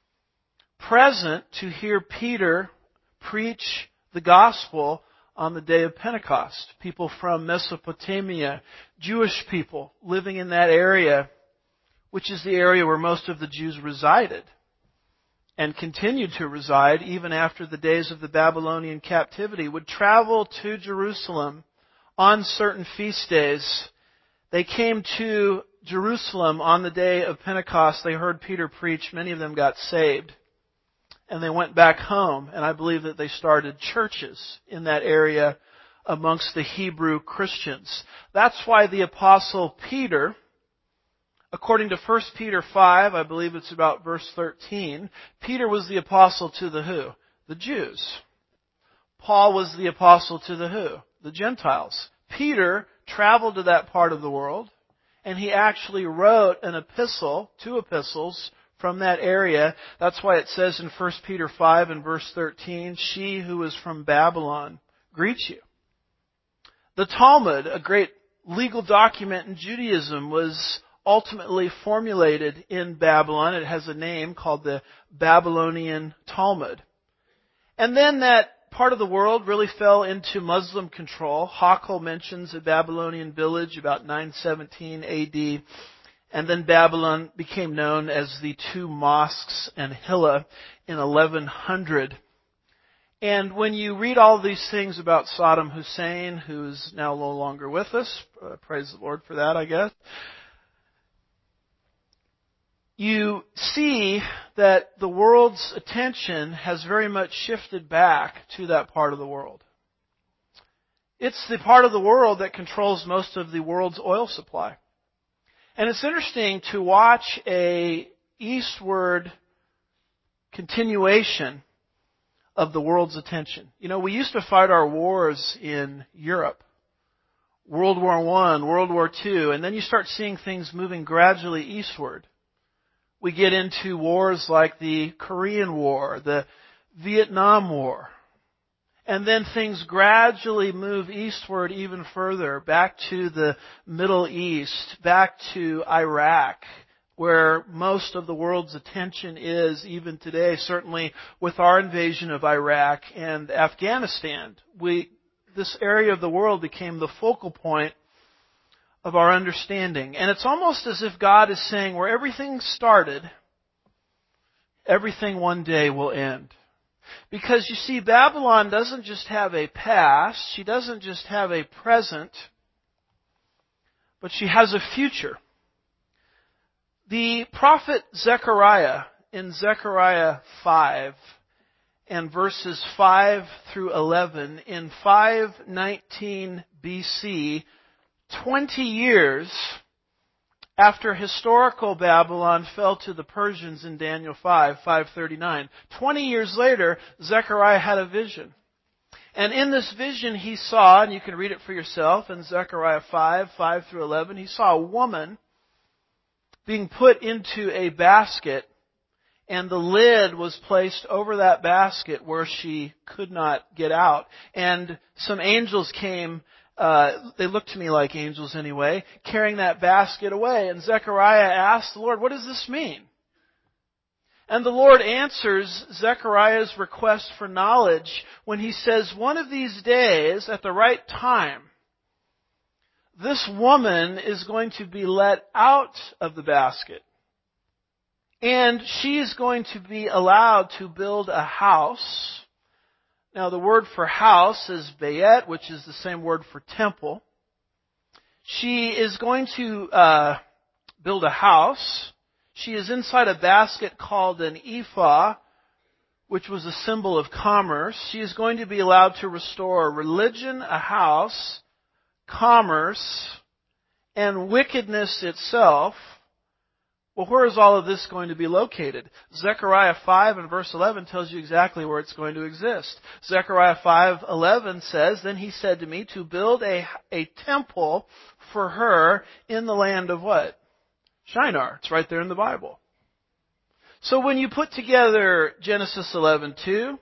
S2: present to hear Peter preach the gospel on the day of Pentecost. People from Mesopotamia, Jewish people living in that area, which is the area where most of the Jews resided and continued to reside even after the days of the Babylonian captivity, would travel to Jerusalem on certain feast days. They came to Jerusalem on the day of Pentecost. They heard Peter preach. Many of them got saved. And they went back home, and I believe that they started churches in that area amongst the Hebrew Christians. That's why the Apostle Peter, according to First Peter five, I believe it's about verse thirteen, Peter was the apostle to the who? The Jews. Paul was the apostle to the who? The Gentiles. Peter traveled to that part of the world, and he actually wrote an epistle, two epistles, from that area. That's why it says in First Peter five and verse thirteen, she who is from Babylon greets you. The Talmud, a great legal document in Judaism, was ultimately formulated in Babylon. It has a name called the Babylonian Talmud. And then that part of the world really fell into Muslim control. Hakel mentions a Babylonian village about nine seventeen A D. And then Babylon became known as the two mosques and Hilla in eleven hundred. And when you read all these things about Saddam Hussein, who's now no longer with us, uh, praise the Lord for that, I guess, you see that the world's attention has very much shifted back to that part of the world. It's the part of the world that controls most of the world's oil supply. And it's interesting to watch a eastward continuation of the world's attention. You know, we used to fight our wars in Europe. World War One, World War Two, and then you start seeing things moving gradually eastward. We get into wars like the Korean War, the Vietnam War. And then things gradually move eastward even further, back to the Middle East, back to Iraq, where most of the world's attention is even today, certainly with our invasion of Iraq and Afghanistan. We, this area of the world became the focal point of our understanding. And it's almost as if God is saying, where everything started, everything one day will end. Because you see, Babylon doesn't just have a past, she doesn't just have a present, but she has a future. The prophet Zechariah, in Zechariah five, and verses five through eleven, in five nineteen B C, twenty years after historical Babylon fell to the Persians in Daniel five, five thirty-nine. twenty years later, Zechariah had a vision. And in this vision he saw, and you can read it for yourself in Zechariah five, five through eleven, he saw a woman being put into a basket, and the lid was placed over that basket where she could not get out. And some angels came, uh, they looked to me like angels anyway, carrying that basket away. And Zechariah asked the Lord, what does this mean? And the Lord answers Zechariah's request for knowledge when he says, one of these days, at the right time, this woman is going to be let out of the basket. And she is going to be allowed to build a house. Now the word for house is bayet, which is the same word for temple. She is going to uh, build a house. She is inside a basket called an ephah, which was a symbol of commerce. She is going to be allowed to restore religion, a house, commerce, and wickedness itself. Well, where is all of this going to be located? Zechariah five and verse eleven tells you exactly where it's going to exist. Zechariah five eleven says, "Then he said to me to build a, a temple for her in the land of" what? Shinar. It's right there in the Bible. So when you put together Genesis eleven two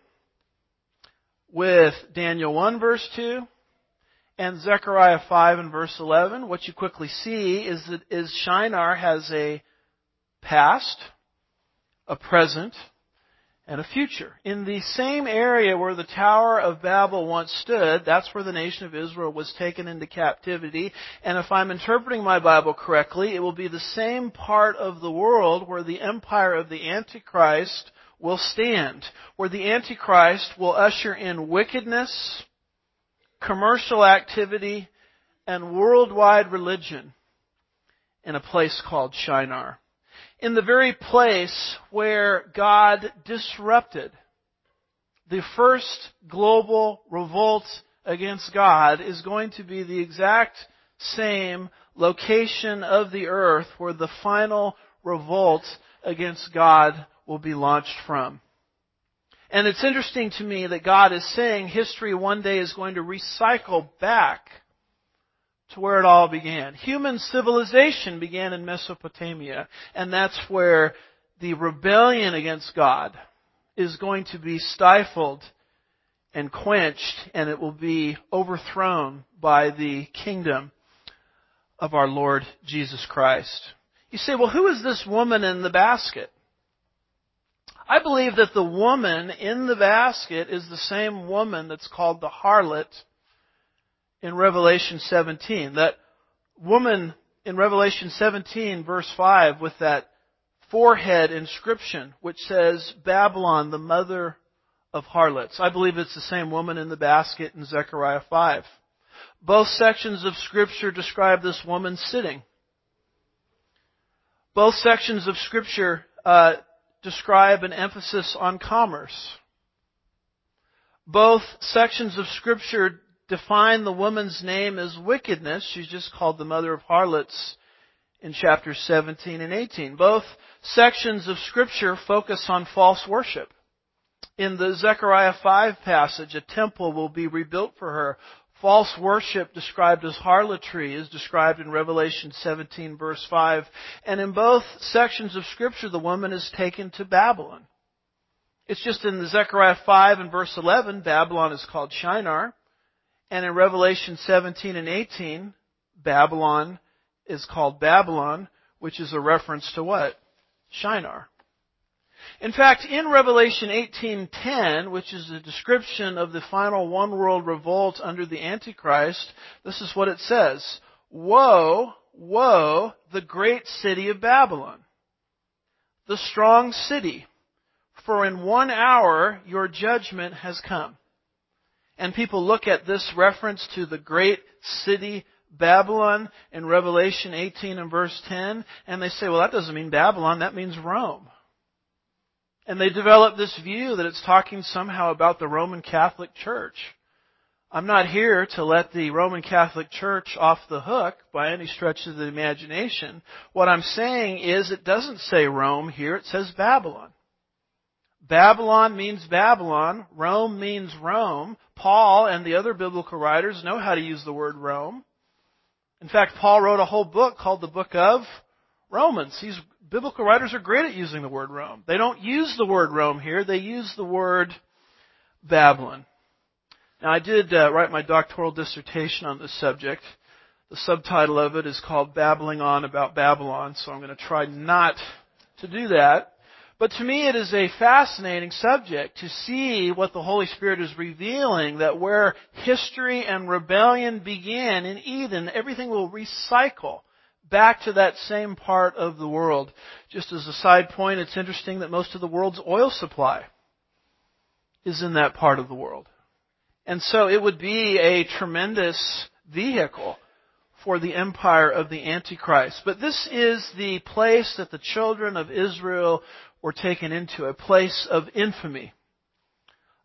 S2: with Daniel one verse two and Zechariah five and verse eleven, what you quickly see is that is Shinar has a past, a present, and a future. In the same area where the Tower of Babel once stood, that's where the nation of Israel was taken into captivity. And if I'm interpreting my Bible correctly, it will be the same part of the world where the empire of the Antichrist will stand, where the Antichrist will usher in wickedness, commercial activity, and worldwide religion in a place called Shinar. In the very place where God disrupted the first global revolt against God is going to be the exact same location of the earth where the final revolt against God will be launched from. And it's interesting to me that God is saying history one day is going to recycle back to where it all began. Human civilization began in Mesopotamia, and that's where the rebellion against God is going to be stifled and quenched, and it will be overthrown by the kingdom of our Lord Jesus Christ. You say, well, who is this woman in the basket? I believe that the woman in the basket is the same woman that's called the harlot in Revelation seventeen. That woman in Revelation seventeen, verse five, with that forehead inscription, which says, Babylon, the mother of harlots. I believe it's the same woman in the basket in Zechariah five. Both sections of Scripture describe this woman sitting. Both sections of Scripture uh, describe an emphasis on commerce. Both sections of Scripture define the woman's name as wickedness. She's just called the mother of harlots in chapters seventeen and eighteen. Both sections of Scripture focus on false worship. In the Zechariah five passage, a temple will be rebuilt for her. False worship, described as harlotry, is described in Revelation seventeen, verse five. And in both sections of Scripture, the woman is taken to Babylon. It's just in the Zechariah five and verse eleven, Babylon is called Shinar. And in Revelation seventeen and eighteen, Babylon is called Babylon, which is a reference to what? Shinar. In fact, in Revelation eighteen ten, which is a description of the final one world revolt under the Antichrist, this is what it says. Woe, woe, the great city of Babylon, the strong city, for in one hour your judgment has come. And people look at this reference to the great city Babylon in Revelation eighteen and verse ten, and they say, well, that doesn't mean Babylon, that means Rome. And they develop this view that it's talking somehow about the Roman Catholic Church. I'm not here to let the Roman Catholic Church off the hook by any stretch of the imagination. What I'm saying is it doesn't say Rome here, it says Babylon. Babylon means Babylon. Rome means Rome. Paul and the other biblical writers know how to use the word Rome. In fact, Paul wrote a whole book called the Book of Romans. These biblical writers are great at using the word Rome. They don't use the word Rome here. They use the word Babylon. Now, I did uh, write my doctoral dissertation on this subject. The subtitle of it is called Babbling On About Babylon, so I'm going to try not to do that. But to me, it is a fascinating subject to see what the Holy Spirit is revealing, that where history and rebellion began in Eden, everything will recycle back to that same part of the world. Just as a side point, it's interesting that most of the world's oil supply is in that part of the world. And so it would be a tremendous vehicle for the empire of the Antichrist. But this is the place that the children of Israel were taken into, a place of infamy.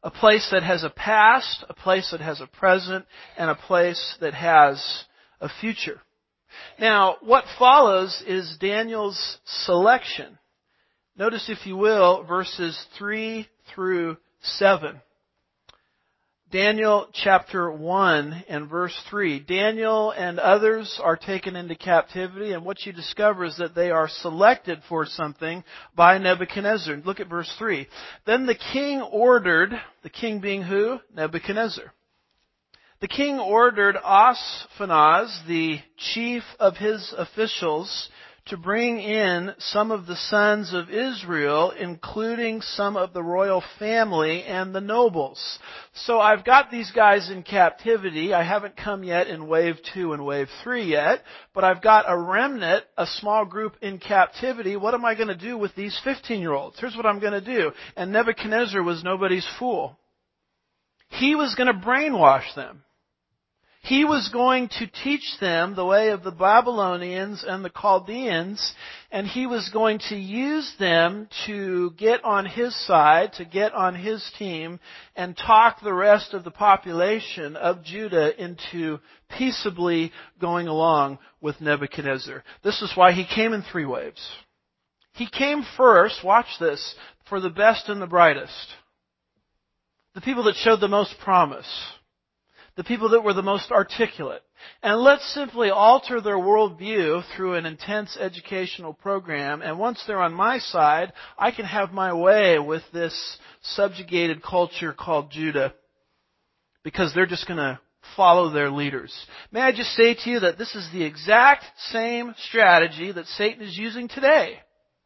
S2: A place that has a past, a place that has a present, and a place that has a future. Now, what follows is Daniel's selection. Notice, if you will, verses three through seven. Daniel chapter one and verse three. Daniel and others are taken into captivity, and what you discover is that they are selected for something by Nebuchadnezzar. Look at verse three. Then the king ordered, the king being who? Nebuchadnezzar. The king ordered Ashpenaz, the chief of his officials, to bring in some of the sons of Israel, including some of the royal family and the nobles. So I've got these guys in captivity. I haven't come yet in wave two and wave three yet, but I've got a remnant, a small group in captivity. What am I going to do with these fifteen-year-olds? Here's what I'm going to do. And Nebuchadnezzar was nobody's fool. He was going to brainwash them. He was going to teach them the way of the Babylonians and the Chaldeans, and he was going to use them to get on his side, to get on his team, and talk the rest of the population of Judah into peaceably going along with Nebuchadnezzar. This is why he came in three waves. He came first, watch this, for the best and the brightest. The people that showed the most promise. The people that were the most articulate. And let's simply alter their worldview through an intense educational program. And once they're on my side, I can have my way with this subjugated culture called Judah. Because they're just going to follow their leaders. May I just say to you that this is the exact same strategy that Satan is using today.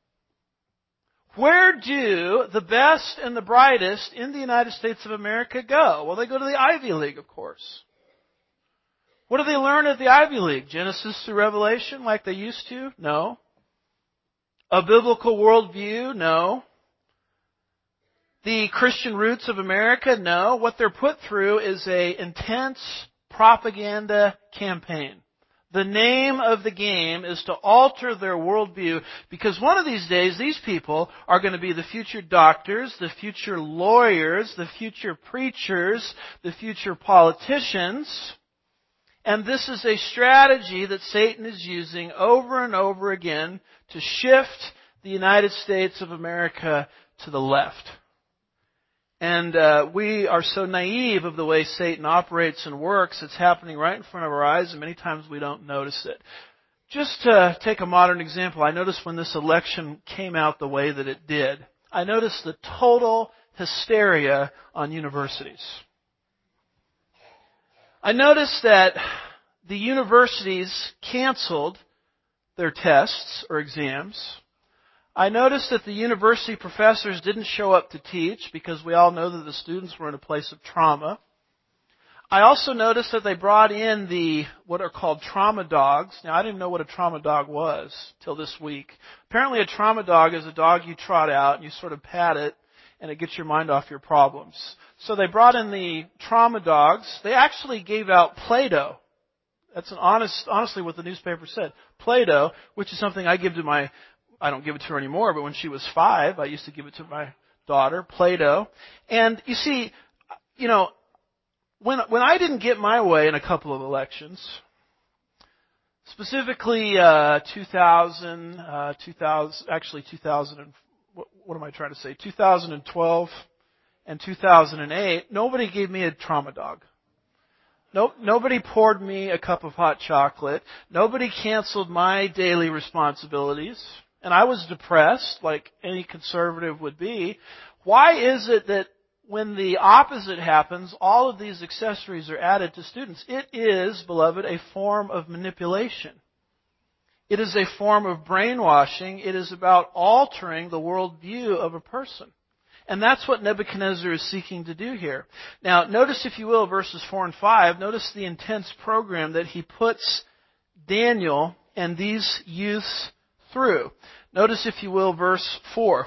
S2: Where do the best and the brightest in the United States of America go? Well, they go to the Ivy League, of course. What do they learn at the Ivy League? Genesis through Revelation like they used to? No. A biblical worldview? No. The Christian roots of America? No. What they're put through is an intense propaganda campaign. The name of the game is to alter their worldview, because one of these days these people are going to be the future doctors, the future lawyers, the future preachers, the future politicians. And this is a strategy that Satan is using over and over again to shift the United States of America to the left. And uh, we are so naive of the way Satan operates and works. It's happening right in front of our eyes, and many times we don't notice it. Just to take a modern example, I noticed when this election came out the way that it did, I noticed the total hysteria on universities. I noticed that the universities canceled their tests or exams. I noticed that the university professors didn't show up to teach because we all know that the students were in a place of trauma. I also noticed that they brought in the, what are called trauma dogs. Now, I didn't know what a trauma dog was till this week. Apparently a trauma dog is a dog you trot out and you sort of pat it and it gets your mind off your problems. So they brought in the trauma dogs. They actually gave out Play-Doh. That's an honest, honestly what the newspaper said. Play-Doh, which is something I give to my I don't give it to her anymore, but when she was five, I used to give it to my daughter, Play-Doh. And you see, you know, when when I didn't get my way in a couple of elections, specifically uh, two thousand, uh, two thousand, actually two thousand, what, what am I trying to say? two thousand twelve and two thousand eight, nobody gave me a trauma dog. Nope, nobody poured me a cup of hot chocolate. Nobody canceled my daily responsibilities. And I was depressed, like any conservative would be. Why is it that when the opposite happens, all of these accessories are added to students? It is, beloved, a form of manipulation. It is a form of brainwashing. It is about altering the worldview of a person. And that's what Nebuchadnezzar is seeking to do here. Now, notice, if you will, verses four and five. Notice the intense program that he puts Daniel and these youths through. Notice, if you will, verse four.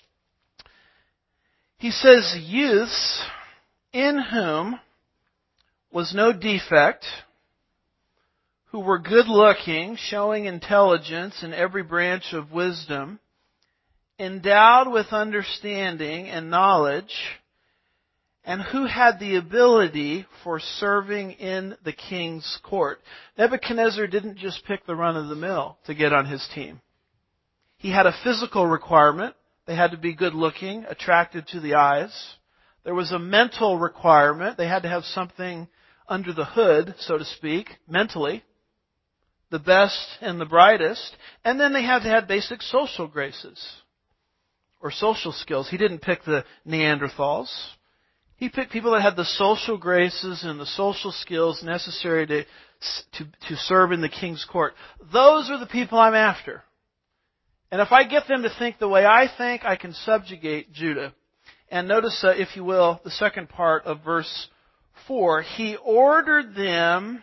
S2: He says, youths in whom was no defect, who were good looking, showing intelligence in every branch of wisdom, endowed with understanding and knowledge, and who had the ability for serving in the king's court. Nebuchadnezzar didn't just pick the run of the mill to get on his team. He had a physical requirement. They had to be good looking, attractive to the eyes. There was a mental requirement. They had to have something under the hood, so to speak, mentally. The best and the brightest. And then they had to have basic social graces or social skills. He didn't pick the Neanderthals. He picked people that had the social graces and the social skills necessary to, to, to serve in the king's court. Those are the people I'm after. And if I get them to think the way I think, I can subjugate Judah. And notice, uh, if you will, the second part of verse four. He ordered them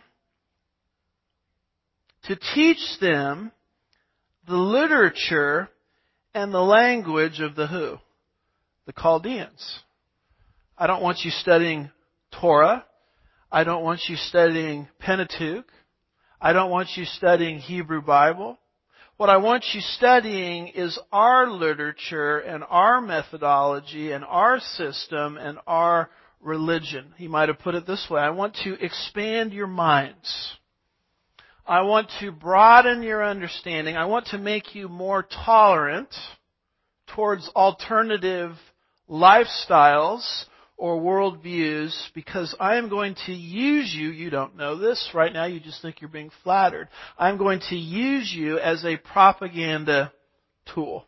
S2: to teach them the literature and the language of the who? The Chaldeans. I don't want you studying Torah. I don't want you studying Pentateuch. I don't want you studying Hebrew Bible. What I want you studying is our literature and our methodology and our system and our religion. He might have put it this way. I want to expand your minds. I want to broaden your understanding. I want to make you more tolerant towards alternative lifestyles or worldviews, because I am going to use you. You don't know this. Right now you just think you're being flattered. I'm going to use you as a propaganda tool.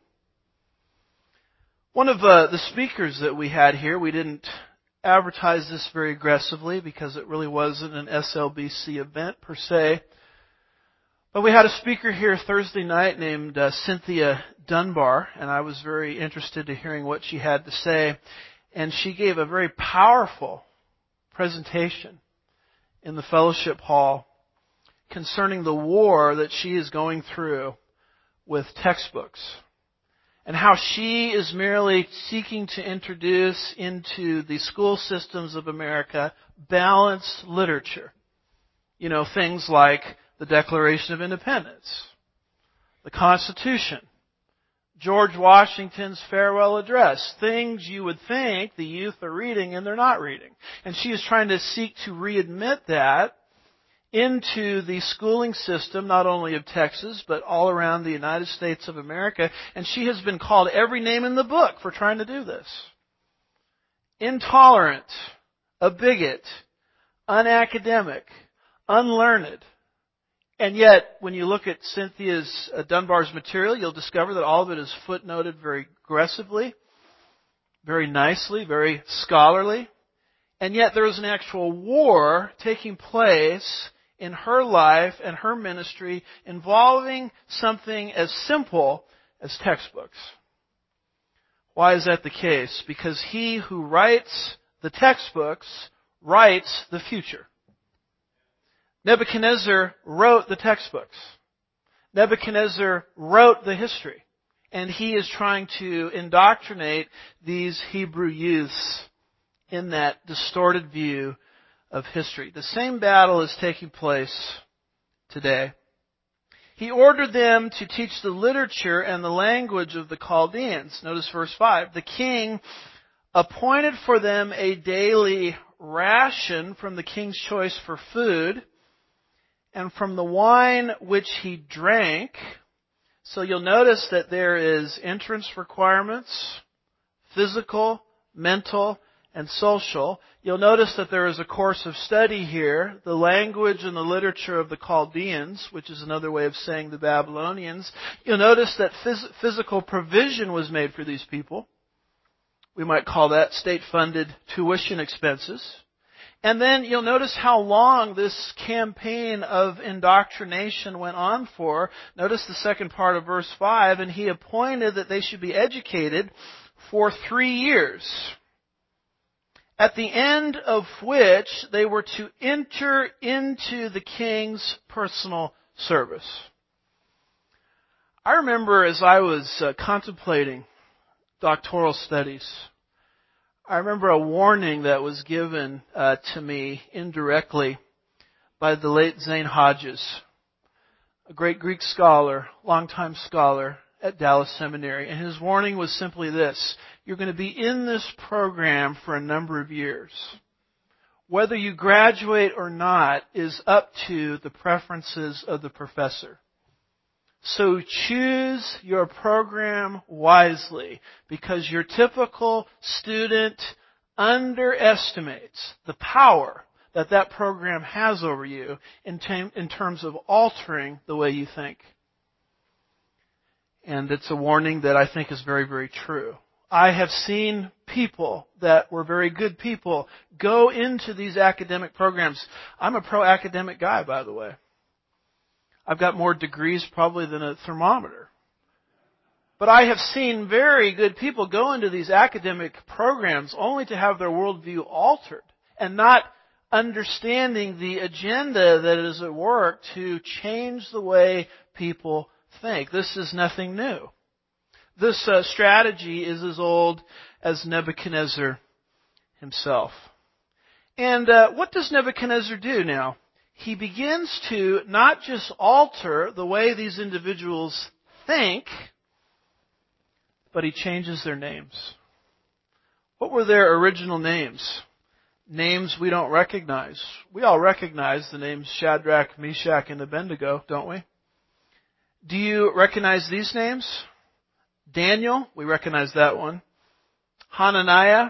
S2: One of uh, the speakers that we had here, we didn't advertise this very aggressively because it really wasn't an S L B C event per se. But we had a speaker here Thursday night named uh, Cynthia Dunbar, and I was very interested in hearing what she had to say. And she gave a very powerful presentation in the fellowship hall concerning the war that she is going through with textbooks, and how she is merely seeking to introduce into the school systems of America balanced literature. You know, things like the Declaration of Independence, the Constitution, George Washington's farewell address, things you would think the youth are reading and they're not reading. And she is trying to seek to readmit that into the schooling system, not only of Texas, but all around the United States of America. And she has been called every name in the book for trying to do this. Intolerant, a bigot, unacademic, unlearned. And yet, when you look at Cynthia's uh, Dunbar's material, you'll discover that all of it is footnoted very aggressively, very nicely, very scholarly. And yet there is an actual war taking place in her life and her ministry involving something as simple as textbooks. Why is that the case? Because he who writes the textbooks writes the future. Nebuchadnezzar wrote the textbooks. Nebuchadnezzar wrote the history. And he is trying to indoctrinate these Hebrew youths in that distorted view of history. The same battle is taking place today. He ordered them to teach the literature and the language of the Chaldeans. Notice verse five. The king appointed for them a daily ration from the king's choice for food, and from the wine which he drank. So you'll notice that there is entrance requirements, physical, mental, and social. You'll notice that there is a course of study here, the language and the literature of the Chaldeans, which is another way of saying the Babylonians. You'll notice that phys- physical provision was made for these people. We might call that state-funded tuition expenses. And then you'll notice how long this campaign of indoctrination went on for. Notice the second part of verse five. And he appointed that they should be educated for three years, at the end of which they were to enter into the king's personal service. I remember as I was uh, contemplating doctoral studies, I remember a warning that was given uh, to me indirectly by the late Zane Hodges, a great Greek scholar, longtime scholar at Dallas Seminary. And his warning was simply this: you're going to be in this program for a number of years. Whether you graduate or not is up to the preferences of the professor. So choose your program wisely, because your typical student underestimates the power that that program has over you in, tam- in terms of altering the way you think. And it's a warning that I think is very, very true. I have seen people that were very good people go into these academic programs. I'm a pro-academic guy, by the way. I've got more degrees probably than a thermometer. But I have seen very good people go into these academic programs only to have their worldview altered and not understanding the agenda that is at work to change the way people think. This is nothing new. This uh, strategy is as old as Nebuchadnezzar himself. And uh, what does Nebuchadnezzar do now? He begins to not just alter the way these individuals think, but he changes their names. What were their original names? Names we don't recognize. We all recognize the names Shadrach, Meshach, and Abednego, don't we? Do you recognize these names? Daniel, we recognize that one. Hananiah,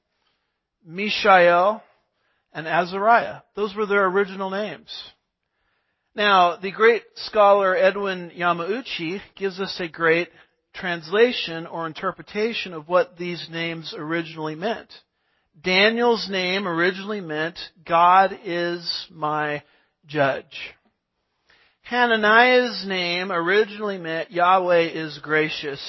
S2: Mishael, and Azariah. Those were their original names. Now, the great scholar Edwin Yamauchi gives us a great translation or interpretation of what these names originally meant. Daniel's name originally meant, God is my judge. Hananiah's name originally meant, Yahweh is gracious.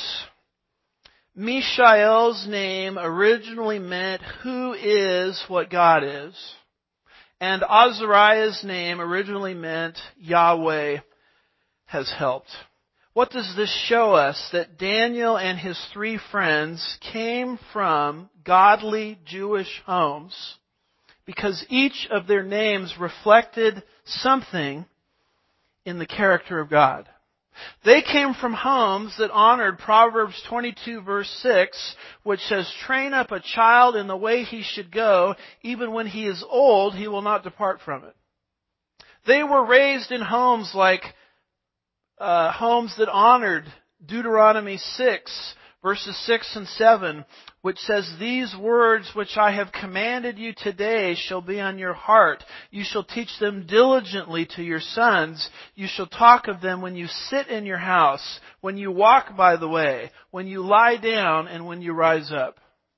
S2: Mishael's name originally meant, who is what God is. And Azariah's name originally meant, Yahweh has helped. What does this show us? That Daniel and his three friends came from godly Jewish homes because each of their names reflected something in the character of God. They came from homes that honored Proverbs twenty-two verse six, which says, train up a child in the way he should go, even when he is old, he will not depart from it. They were raised in homes like uh, homes that honored Deuteronomy six, verses six and seven, which says, these words which I have commanded you today shall be on your heart. You shall teach them diligently to your sons. You shall talk of them when you sit in your house, when you walk by the way, when you lie down, and when you rise up.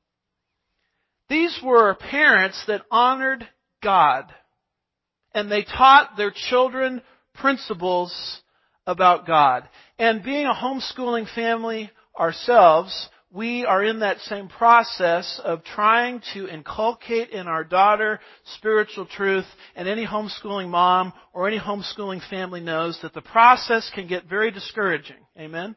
S2: These were parents that honored God, and they taught their children principles about God. And being a homeschooling family ourselves, we are in that same process of trying to inculcate in our daughter spiritual truth. And any homeschooling mom or any homeschooling family knows that the process can get very discouraging. Amen?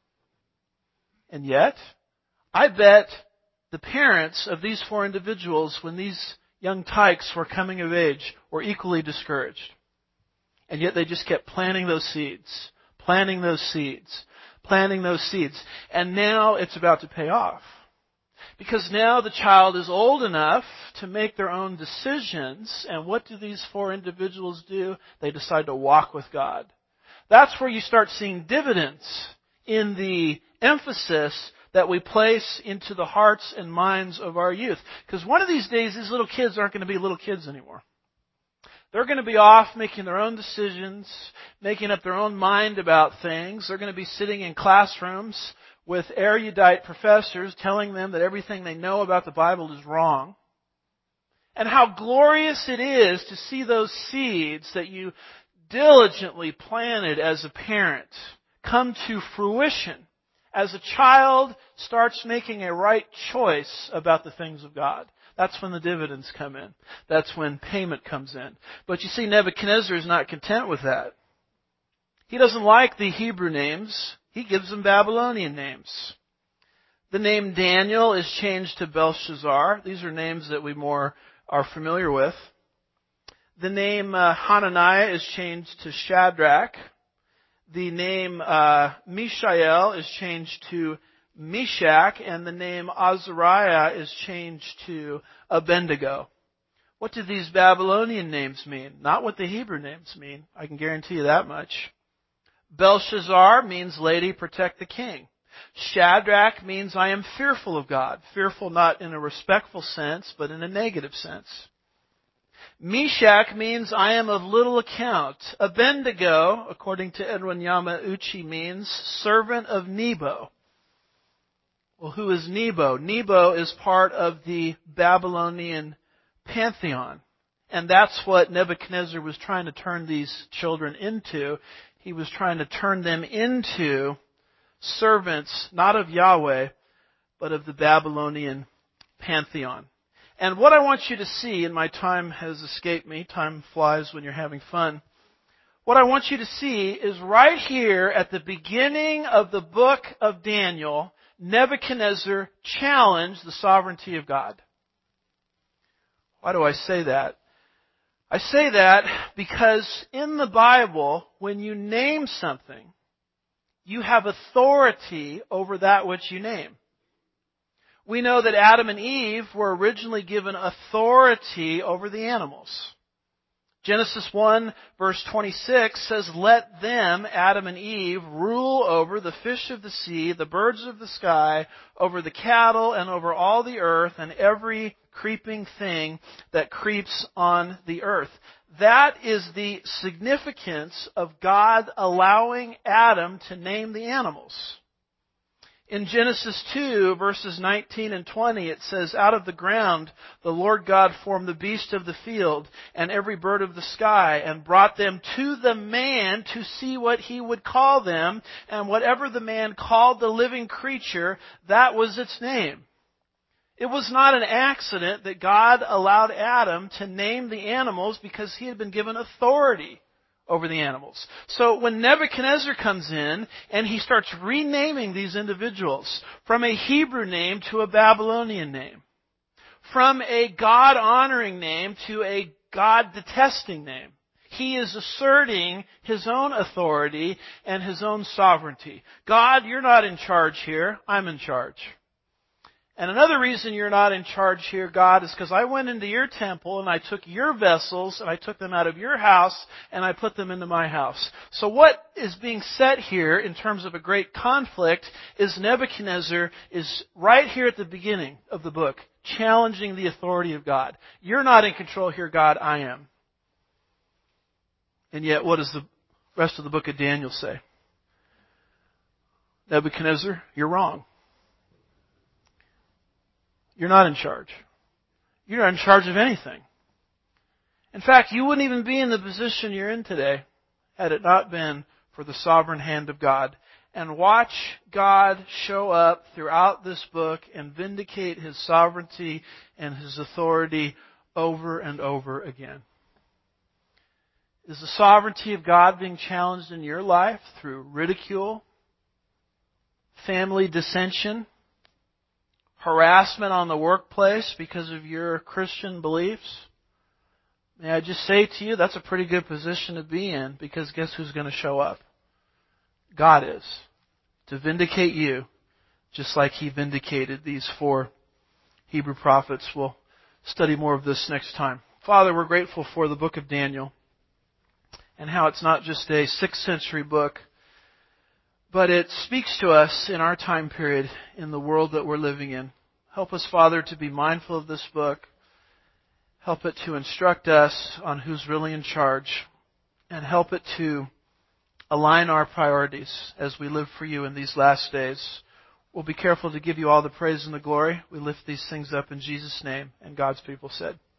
S2: And yet, I bet the parents of these four individuals, when these young tykes were coming of age, were equally discouraged. And yet they just kept planting those seeds, planting those seeds, planting those seeds. And now it's about to pay off. Because now the child is old enough to make their own decisions. And what do these four individuals do? They decide to walk with God. That's where you start seeing dividends in the emphasis that we place into the hearts and minds of our youth. Because one of these days, these little kids aren't going to be little kids anymore. They're going to be off making their own decisions, making up their own mind about things. They're going to be sitting in classrooms with erudite professors telling them that everything they know about the Bible is wrong. And how glorious it is to see those seeds that you diligently planted as a parent come to fruition as a child starts making a right choice about the things of God. That's when the dividends come in. That's when payment comes in. But you see, Nebuchadnezzar is not content with that. He doesn't like the Hebrew names. He gives them Babylonian names. The name Daniel is changed to Belshazzar. These are names that we more are familiar with. The name uh, Hananiah is changed to Shadrach. The name uh, Mishael is changed to Meshach, and the name Azariah is changed to Abednego. What do these Babylonian names mean? Not what the Hebrew names mean. I can guarantee you that much. Belshazzar means lady, protect the king. Shadrach means I am fearful of God. Fearful not in a respectful sense, but in a negative sense. Meshach means I am of little account. Abednego, according to Edwin Yamauchi, means servant of Nebo. Well, who is Nebo? Nebo is part of the Babylonian pantheon. And that's what Nebuchadnezzar was trying to turn these children into. He was trying to turn them into servants, not of Yahweh, but of the Babylonian pantheon. And what I want you to see, and my time has escaped me, time flies when you're having fun. What I want you to see is right here at the beginning of the book of Daniel, Nebuchadnezzar challenged the sovereignty of God. Why do I say that? I say that because in the Bible, when you name something, you have authority over that which you name. We know that Adam and Eve were originally given authority over the animals. Genesis one verse twenty-six says, let them, Adam and Eve, rule over the fish of the sea, the birds of the sky, over the cattle, and over all the earth, and every creeping thing that creeps on the earth. That is the significance of God allowing Adam to name the animals. In Genesis two, verses nineteen and twenty, it says, out of the ground the Lord God formed the beast of the field and every bird of the sky, and brought them to the man to see what he would call them. And whatever the man called the living creature, that was its name. It was not an accident that God allowed Adam to name the animals, because he had been given authority over the animals. So when Nebuchadnezzar comes in and he starts renaming these individuals from a Hebrew name to a Babylonian name, from a God-honoring name to a God-detesting name, he is asserting his own authority and his own sovereignty. God, you're not in charge here. I'm in charge. And another reason you're not in charge here, God, is because I went into your temple and I took your vessels and I took them out of your house and I put them into my house. So what is being said here in terms of a great conflict is Nebuchadnezzar is right here at the beginning of the book, challenging the authority of God. You're not in control here, God, I am. And yet, what does the rest of the book of Daniel say? Nebuchadnezzar, you're wrong. You're not in charge. You're not in charge of anything. In fact, you wouldn't even be in the position you're in today had it not been for the sovereign hand of God. And watch God show up throughout this book and vindicate His sovereignty and His authority over and over again. Is the sovereignty of God being challenged in your life through ridicule, family dissension, harassment on the workplace because of your Christian beliefs? May I just say to you, that's a pretty good position to be in, because guess who's going to show up? God is. To vindicate you, just like He vindicated these four Hebrew prophets. We'll study more of this next time. Father, we're grateful for the book of Daniel and how it's not just a sixth century book, but it speaks to us in our time period, in the world that we're living in. Help us, Father, to be mindful of this book. Help it to instruct us on who's really in charge. And help it to align our priorities as we live for You in these last days. We'll be careful to give You all the praise and the glory. We lift these things up in Jesus' name. And God's people said,